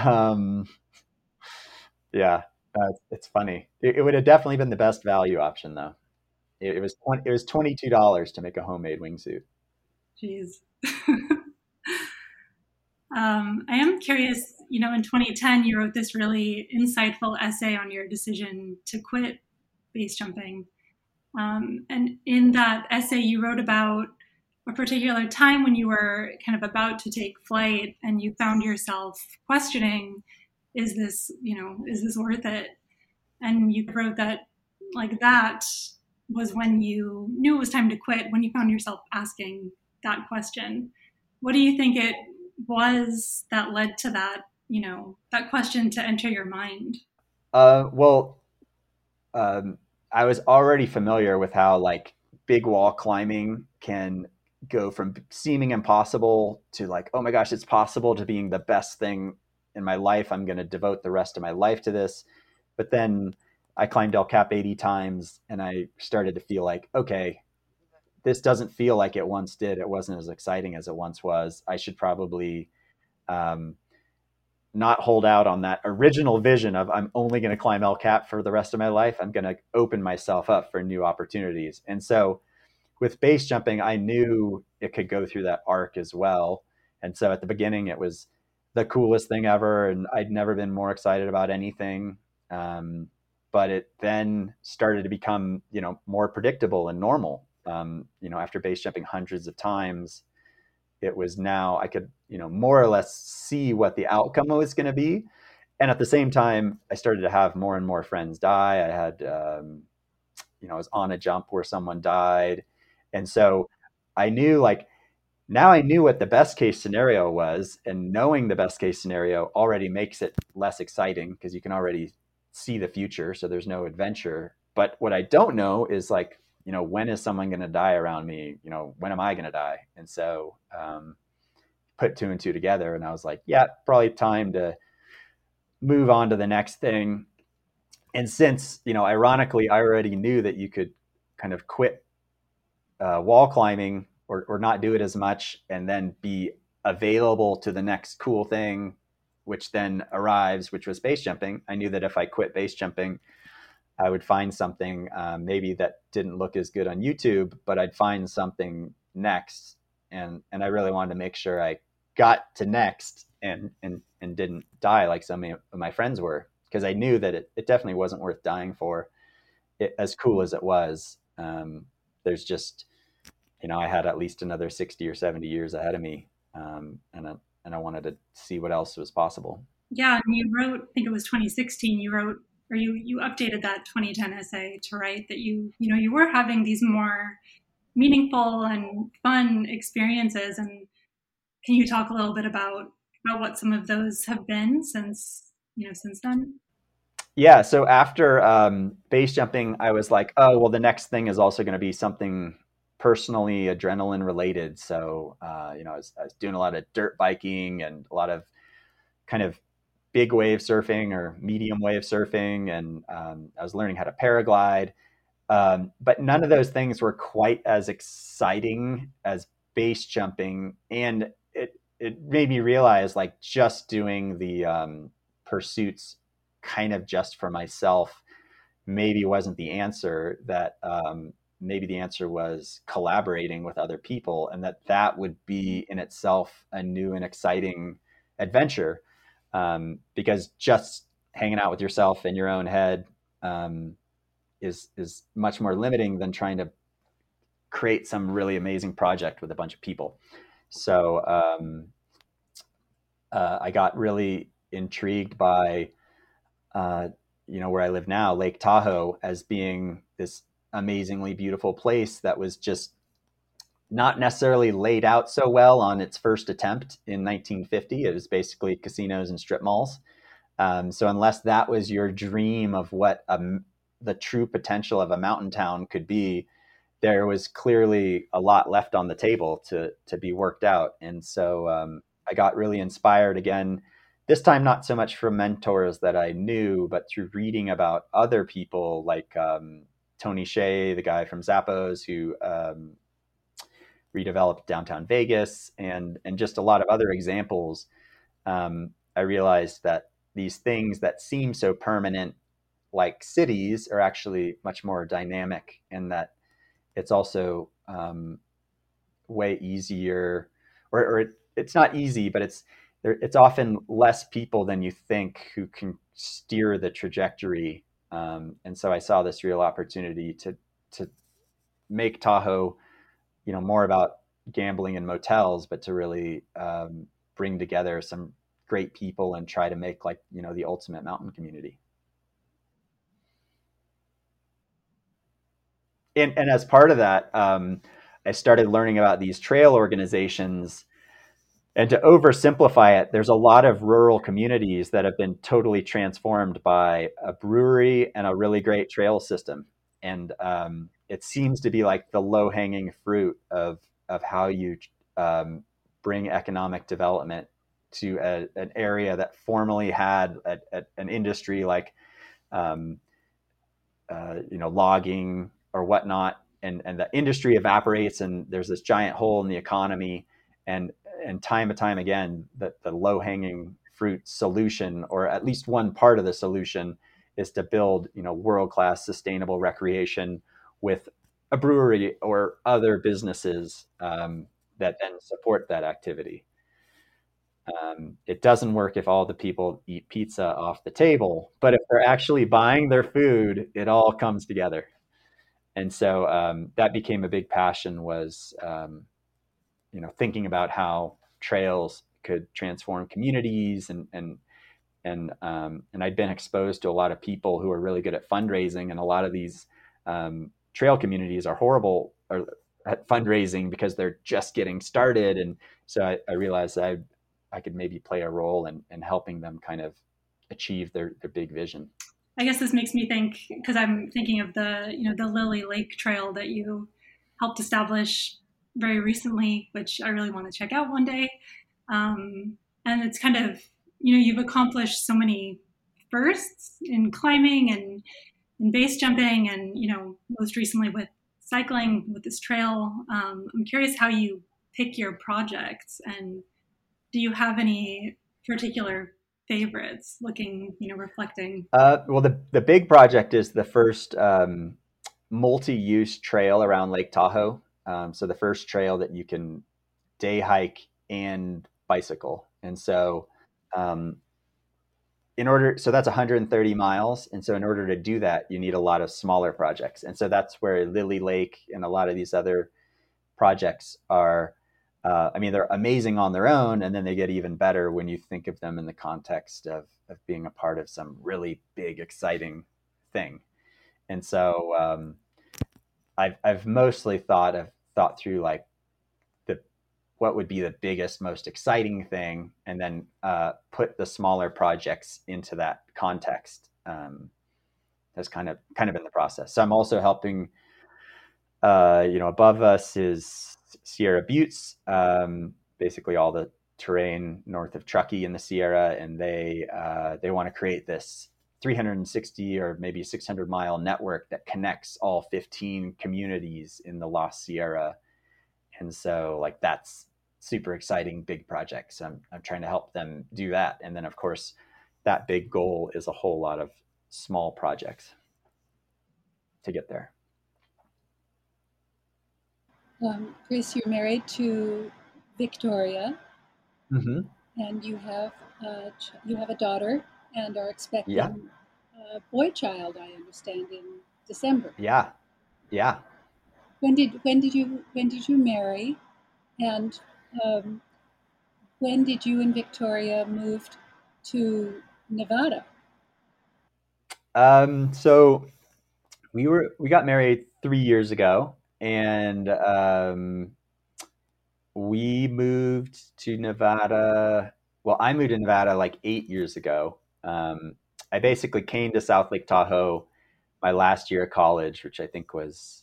It's funny. It would have definitely been the best value option, though. It was $22 to make a homemade wingsuit. Jeez. I am curious, in 2010, you wrote this really insightful essay on your decision to quit base jumping. And in that essay, you wrote about a particular time when you were kind of about to take flight, and you found yourself questioning, is this worth it? And you wrote that that was when you knew it was time to quit, when you found yourself asking that question. What do you think it was that led to that, that question to enter your mind? I was already familiar with how big wall climbing can go from seeming impossible to oh my gosh, it's possible, to being the best thing in my life. I'm going to devote the rest of my life to this. But then I climbed El Cap 80 times, and I started to feel okay, this doesn't feel like it once did. It wasn't as exciting as it once was. I should probably not hold out on that original vision of I'm only going to climb El Cap for the rest of my life. I'm going to open myself up for new opportunities. And so with base jumping, I knew it could go through that arc as well. And so at the beginning, it was the coolest thing ever, and I'd never been more excited about anything. But it then started to become, more predictable and normal. After base jumping hundreds of times, it was now I could, more or less see what the outcome was going to be. And at the same time, I started to have more and more friends die. I had, I was on a jump where someone died. And so I knew now I knew what the best case scenario was, and knowing the best case scenario already makes it less exciting because you can already see the future. So there's no adventure. But what I don't know is when is someone going to die around me? When am I going to die? And so put two and two together, and I was like, yeah, probably time to move on to the next thing. And since, ironically, I already knew that you could kind of quit wall climbing or not do it as much and then be available to the next cool thing, which then arrives, which was base jumping. I knew that if I quit base jumping, I would find something maybe that didn't look as good on YouTube, but I'd find something next. And I really wanted to make sure I got to next and didn't die like so many of my friends were, because I knew that it definitely wasn't worth dying for, as cool as it was. There's just, I had at least another 60 or 70 years ahead of me. And I wanted to see what else was possible. Yeah, and you wrote, I think it was 2016, you wrote, or you updated that 2010 essay to write that you were having these more meaningful and fun experiences. And can you talk a little bit about what some of those have been since then? Yeah. So after base jumping, I was like, oh, well, the next thing is also going to be something personally adrenaline related. So, I was doing a lot of dirt biking and a lot of kind of big wave surfing or medium wave surfing. And I was learning how to paraglide. But none of those things were quite as exciting as base jumping. And it made me realize, like, just doing the pursuits kind of just for myself maybe wasn't the answer, that maybe the answer was collaborating with other people, and that would be in itself a new and exciting adventure, because just hanging out with yourself in your own head is much more limiting than trying to create some really amazing project with a bunch of people. So I got really intrigued by where I live now, Lake Tahoe, as being this amazingly beautiful place that was just not necessarily laid out so well on its first attempt in 1950. It was basically casinos and strip malls. So unless that was your dream of what the true potential of a mountain town could be, there was clearly a lot left on the table to be worked out. And so I got really inspired again, this time not so much from mentors that I knew, but through reading about other people like Tony Hsieh, the guy from Zappos, who redeveloped downtown Vegas, and just a lot of other examples. I realized that these things that seem so permanent, like cities, are actually much more dynamic, and that it's also way easier, or it's not easy, but it's often less people than you think who can steer the trajectory. And so I saw this real opportunity to make Tahoe, more about gambling in motels, but to really bring together some great people and try to make, like, the ultimate mountain community. And as part of that, I started learning about these trail organizations. And to oversimplify it, there's a lot of rural communities that have been totally transformed by a brewery and a really great trail system. And it seems to be like the low hanging fruit of how you bring economic development to an area that formerly had an industry like logging or whatnot, and the industry evaporates, and there's this giant hole in the economy. And time and time again, the low hanging fruit solution, or at least one part of the solution, is to build world class sustainable recreation with a brewery or other businesses that then support that activity. It doesn't work if all the people eat pizza off the table, but if they're actually buying their food, it all comes together. And so that became a big passion, was thinking about how trails could transform communities, and I'd been exposed to a lot of people who are really good at fundraising, and a lot of these trail communities are horrible at fundraising because they're just getting started. And so I realized I could maybe play a role in helping them kind of achieve their big vision. I guess this makes me think, because I'm thinking of the Lily Lake Trail that you helped establish very recently, which I really want to check out one day. And it's kind of, you've accomplished so many firsts in climbing and in base jumping, and most recently with cycling with this trail. I'm curious how you pick your projects, and do you have any particular favorites, reflecting? Well, the big project is the first multi-use trail around Lake Tahoe. So the first trail that you can day hike and bicycle. And so so that's 130 miles. And so in order to do that, you need a lot of smaller projects. And so that's where Lily Lake and a lot of these other projects are I mean, they're amazing on their own, and then they get even better when you think of them in the context of being a part of some really big, exciting thing. And so I've mostly thought through like the what would be the biggest, most exciting thing, and then put the smaller projects into that context. That's kind of in the process. So I'm also helping. Above us is Sierra Buttes, basically all the terrain north of Truckee in the Sierra, and they want to create this 360 or maybe 600-mile network that connects all 15 communities in the Lost Sierra. And so, like, that's super exciting, big project. So I'm trying to help them do that. And then, of course, that big goal is a whole lot of small projects to get there. Chris, you're married to Victoria, Mm-hmm. and you have a daughter, and are Yeah. expecting a boy child. I understand in December. Yeah. Yeah. When did you marry, and um, when did you and Victoria move to Nevada? So we got married 3 years ago, and we moved to Nevada. Well, I moved to Nevada like 8 years ago. I basically came to South Lake Tahoe my last year of college, which I think was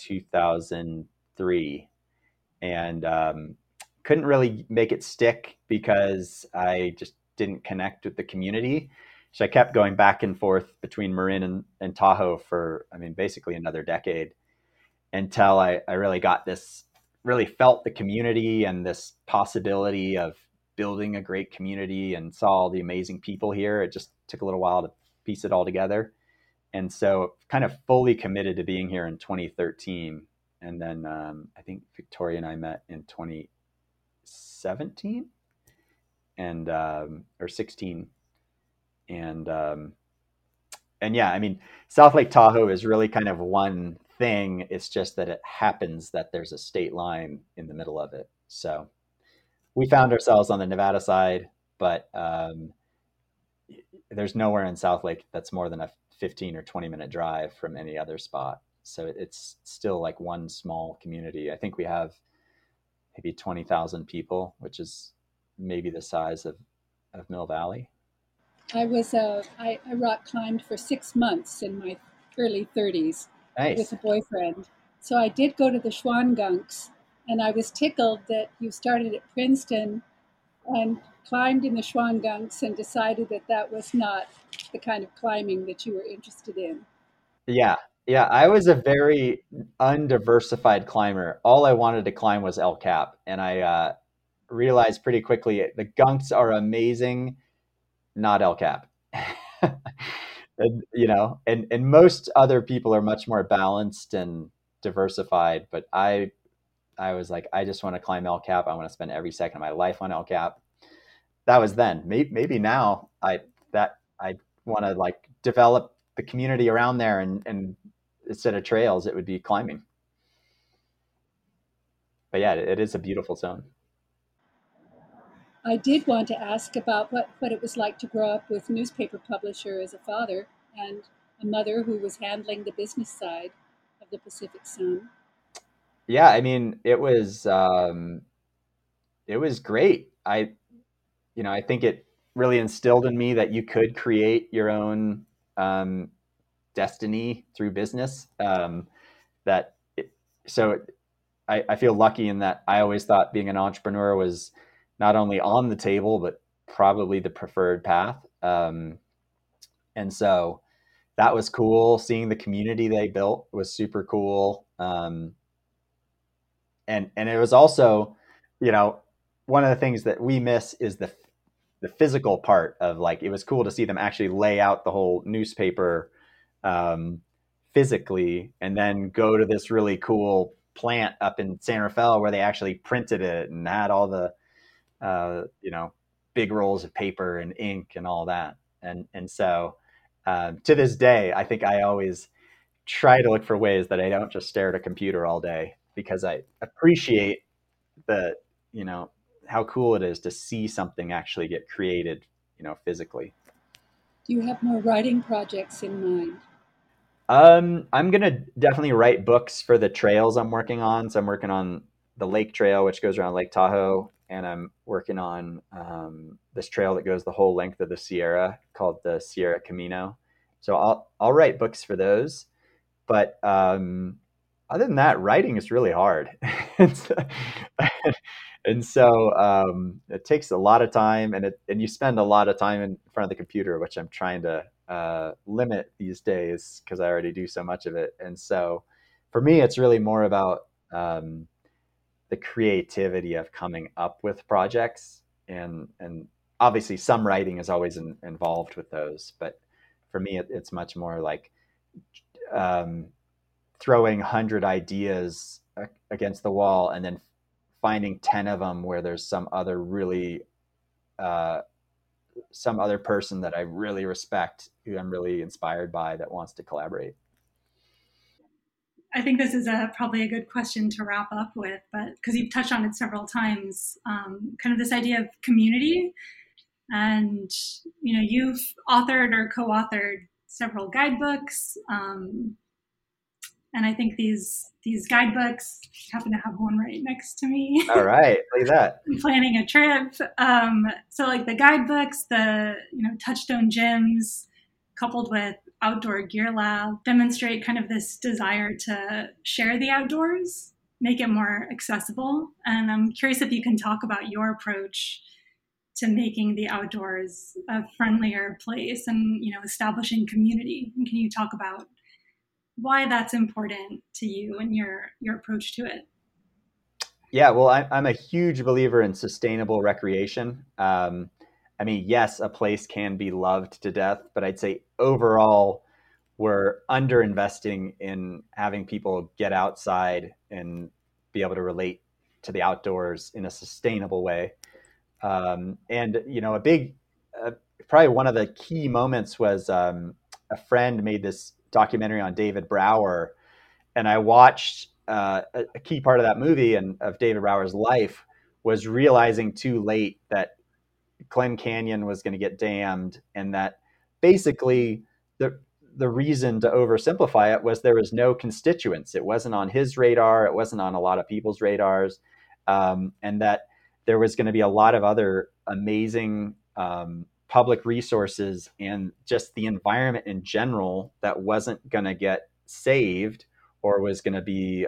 2003, and couldn't really make it stick because I just didn't connect with the community. So I kept going back and forth between Marin and Tahoe for, I mean, basically another decade until I really got this, really felt the community and this possibility of building a great community and saw all the amazing people here. It just took a little while to piece it all together. And so kind of fully committed to being here in 2013. And then I think Victoria and I met in 2017 and or 16. And and yeah, I mean, South Lake Tahoe is really kind of one thing. It's just that it happens that there's a state line in the middle of it. So we found ourselves on the Nevada side, but there's nowhere in South Lake that's more than a 15 or 20-minute drive from any other spot. So it's still like one small community. I think we have maybe 20,000 people, which is maybe the size of Mill Valley. I rock climbed for 6 months in my early 30s with Nice. a boyfriend. So I did go to the Schwangunks, and I was tickled that you started at Princeton and climbed in the Schwangunks and decided that that was not the kind of climbing that you were interested in. Yeah. Yeah. I was a very undiversified climber. All I wanted to climb was El Cap. And I realized pretty quickly the gunks are amazing, not El Cap. And, and most other people are much more balanced and diversified. But I was like, I just want to climb El Cap. I want to spend every second of my life on El Cap. That was then. Maybe now I want to like develop the community around there, and instead of trails, it would be climbing. But yeah, it is a beautiful zone. I did want to ask about what it was like to grow up with a newspaper publisher as a father and a mother who was handling the business side of the Pacific Sun. Yeah, I mean, it was great. I think it really instilled in me that you could create your own um, destiny through business. That it, so I feel lucky in that I always thought being an entrepreneur was not only on the table but probably the preferred path. And so that was cool. Seeing the community they built was super cool. And it was also, you know, one of the things that we miss is the physical part of, like, it was cool to see them actually lay out the whole newspaper um, physically, and then go to this really cool plant up in San Rafael where they actually printed it and had all the you know, big rolls of paper and ink and all that. And so to this day, I think I always try to look for ways that I don't just stare at a computer all day, because I appreciate the how cool it is to see something actually get created, physically. Do you have more writing projects in mind? I'm gonna definitely write books for the trails I'm working on. So I'm working on the Lake Trail, which goes around Lake Tahoe, and I'm working on this trail that goes the whole length of the Sierra called the Sierra Camino. So I'll write books for those. But other than that, writing is really hard. and so, it takes a lot of time, and you spend a lot of time in front of the computer, which I'm trying to limit these days because I already do so much of it. And so for me, it's really more about the creativity of coming up with projects, and obviously some writing is always involved with those. But for me, it's much more like um, throwing 100 ideas against the wall and then finding 10 of them where there's uh, some other person that I really respect, who I'm really inspired by, that wants to collaborate. I think this is probably a good question to wrap up with, but because you've touched on it several times, kind of this idea of community, and you've authored or co-authored several guidebooks, and I think these guidebooks, I happen to have one right next to me. All right, like that. Planning a trip. So like the guidebooks, the Touchstone Gyms, coupled with Outdoor Gear Lab, demonstrate kind of this desire to share the outdoors, make it more accessible. And I'm curious if you can talk about your approach to making the outdoors a friendlier place and establishing community. And can you talk about why that's important to you and your approach to it? Yeah, well, I'm a huge believer in sustainable recreation. I mean, yes, a place can be loved to death, but I'd say overall, we're under investing in having people get outside and be able to relate to the outdoors in a sustainable way. And a big, uh, probably one of the key moments was a friend made this documentary on David Brower, and I watched a key part of that movie and of David Brower's life was realizing too late that Glen Canyon was going to get dammed, and that basically the the reason, to oversimplify it, was there was no constituents. It wasn't on his radar. It wasn't on a lot of people's radars, and that there was going to be a lot of other amazing public resources and just the environment in general that wasn't going to get saved, or was going to be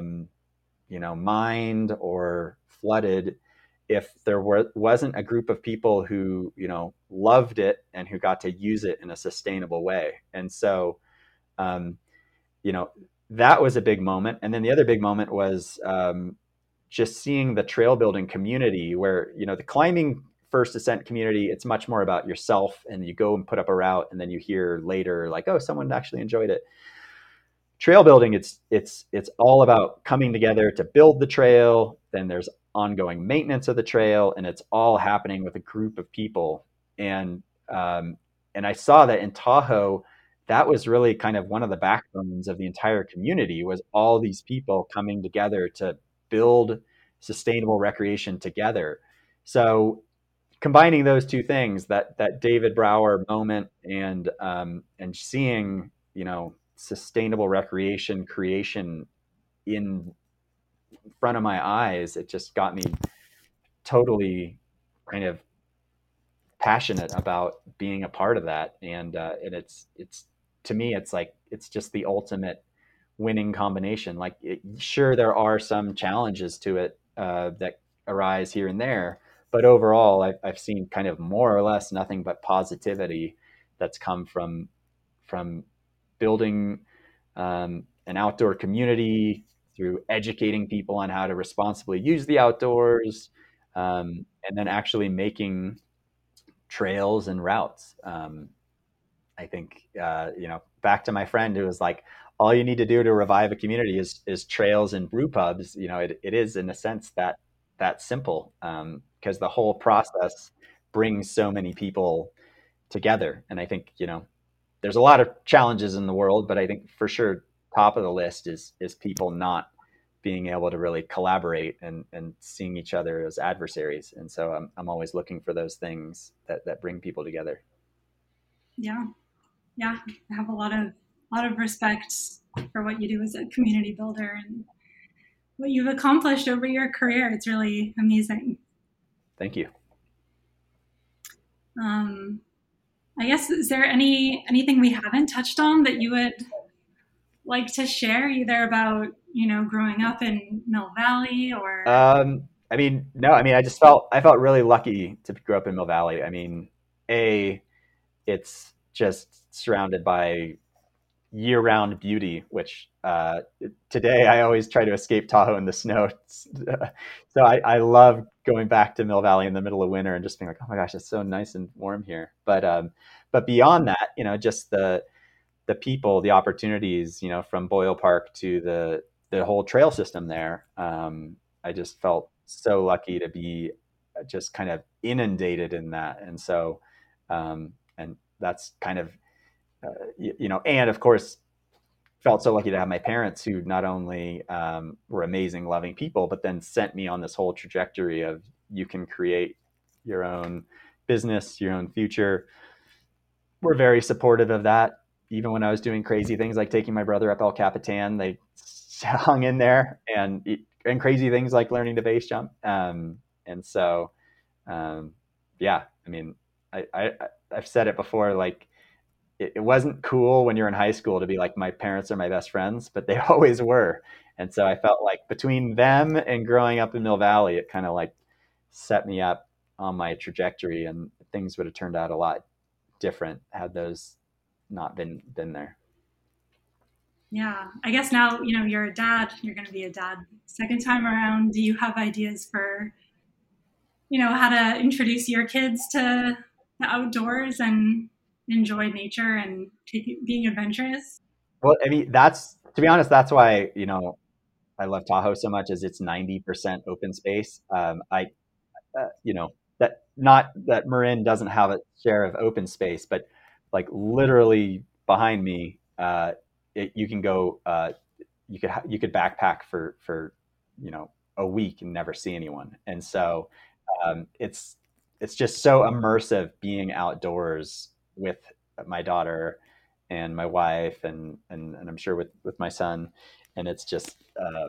mined or flooded, if there wasn't a group of people who loved it and who got to use it in a sustainable way. And so um, you know that was a big moment. And then the other big moment was just seeing the trail building community, where the climbing first ascent community, it's much more about yourself, and you go and put up a route and then you hear later like, oh, someone actually enjoyed it. Trail building, it's all about coming together to build the trail. Then there's ongoing maintenance of the trail, and it's all happening with a group of people. And um, and I saw that in Tahoe, that was really kind of one of the backbones of the entire community, was all these people coming together to build sustainable recreation together. So combining those two things, that David Brower moment, and seeing sustainable recreation creation in front of my eyes, it just got me totally kind of passionate about being a part of that. And it's to me, it's like it's just the ultimate winning combination. Like, sure, there are some challenges to it that arise here and there, but overall, I've seen kind of more or less nothing but positivity that's come from building an outdoor community, through educating people on how to responsibly use the outdoors, and then actually making trails and routes. I think back to my friend who was like, all you need to do to revive a community is trails and brew pubs. It is in a sense that simple, because the whole process brings so many people together. And I think there's a lot of challenges in the world, but I think for sure top of the list is people not being able to really collaborate and seeing each other as adversaries. And so I'm always looking for those things that bring people together. Yeah. I have a lot of respect for what you do as a community builder and what you've accomplished over your career. It's really amazing. Thank you. I guess, is there anything we haven't touched on that you would like to share, either about, growing up in Mill Valley or? No, I felt really lucky to grow up in Mill Valley. It's just surrounded by year-round beauty, which today I always try to escape Tahoe in the snow. So I love going back to Mill Valley in the middle of winter and just being like, oh my gosh, it's so nice and warm here. But beyond that, just the people, the opportunities, from Boyle Park to the whole trail system there. I just felt so lucky to be just kind of inundated in that. And so, and that's kind of, and of course, felt so lucky to have my parents who not only were amazing, loving people, but then sent me on this whole trajectory of you can create your own business, your own future. We're very supportive of that. Even when I was doing crazy things like taking my brother up El Capitan, they hung in there, and crazy things like learning to base jump. And so, yeah, I've said it before, like, it wasn't cool when you're in high school to be like, my parents are my best friends, but they always were. And so I felt like between them and growing up in Mill Valley, it kind of like set me up on my trajectory, and things would have turned out a lot different had those not been there. Yeah, I guess now, you're a dad, you're going to be a dad second time around. Do you have ideas for, how to introduce your kids to the outdoors and enjoy nature and being adventurous? Well, to be honest, that's why, I love Tahoe so much, is it's 90% open space. That, not that Marin doesn't have a share of open space, but like literally behind me, you can go, you could backpack for a week and never see anyone. And so it's just so immersive being outdoors with my daughter and my wife, and I'm sure with my son. And it's just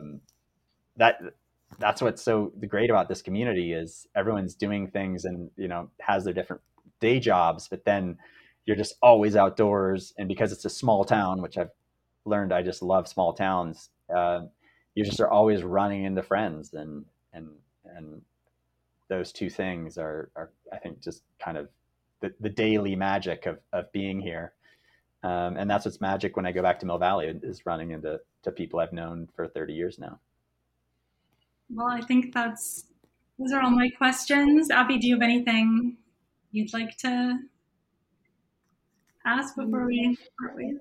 that's what's so great about this community, is everyone's doing things and has their different day jobs, but then you're just always outdoors. And because it's a small town, which I've learned, I just love small towns, you just are always running into friends, and those two things are I think just kind of the daily magic of being here. And that's what's magic when I go back to Mill Valley, is running into people I've known for 30 years now. Well, I think those are all my questions. Abby, do you have anything you'd like to ask before we part ways?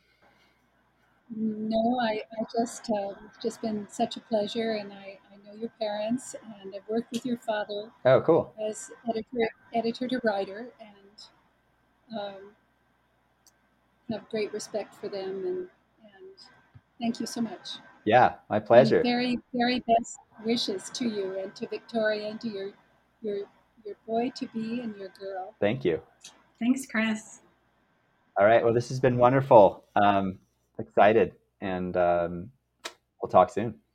No, I just been such a pleasure, and I know your parents, and I've worked with your father. Oh, cool. As editor to writer, and have great respect for them, and thank you so much. Yeah, my pleasure. And very, very best wishes to you and to Victoria and to your boy to be and your girl. Thank you. Thanks, Chris. All right. Well, this has been wonderful. Excited, and we'll talk soon.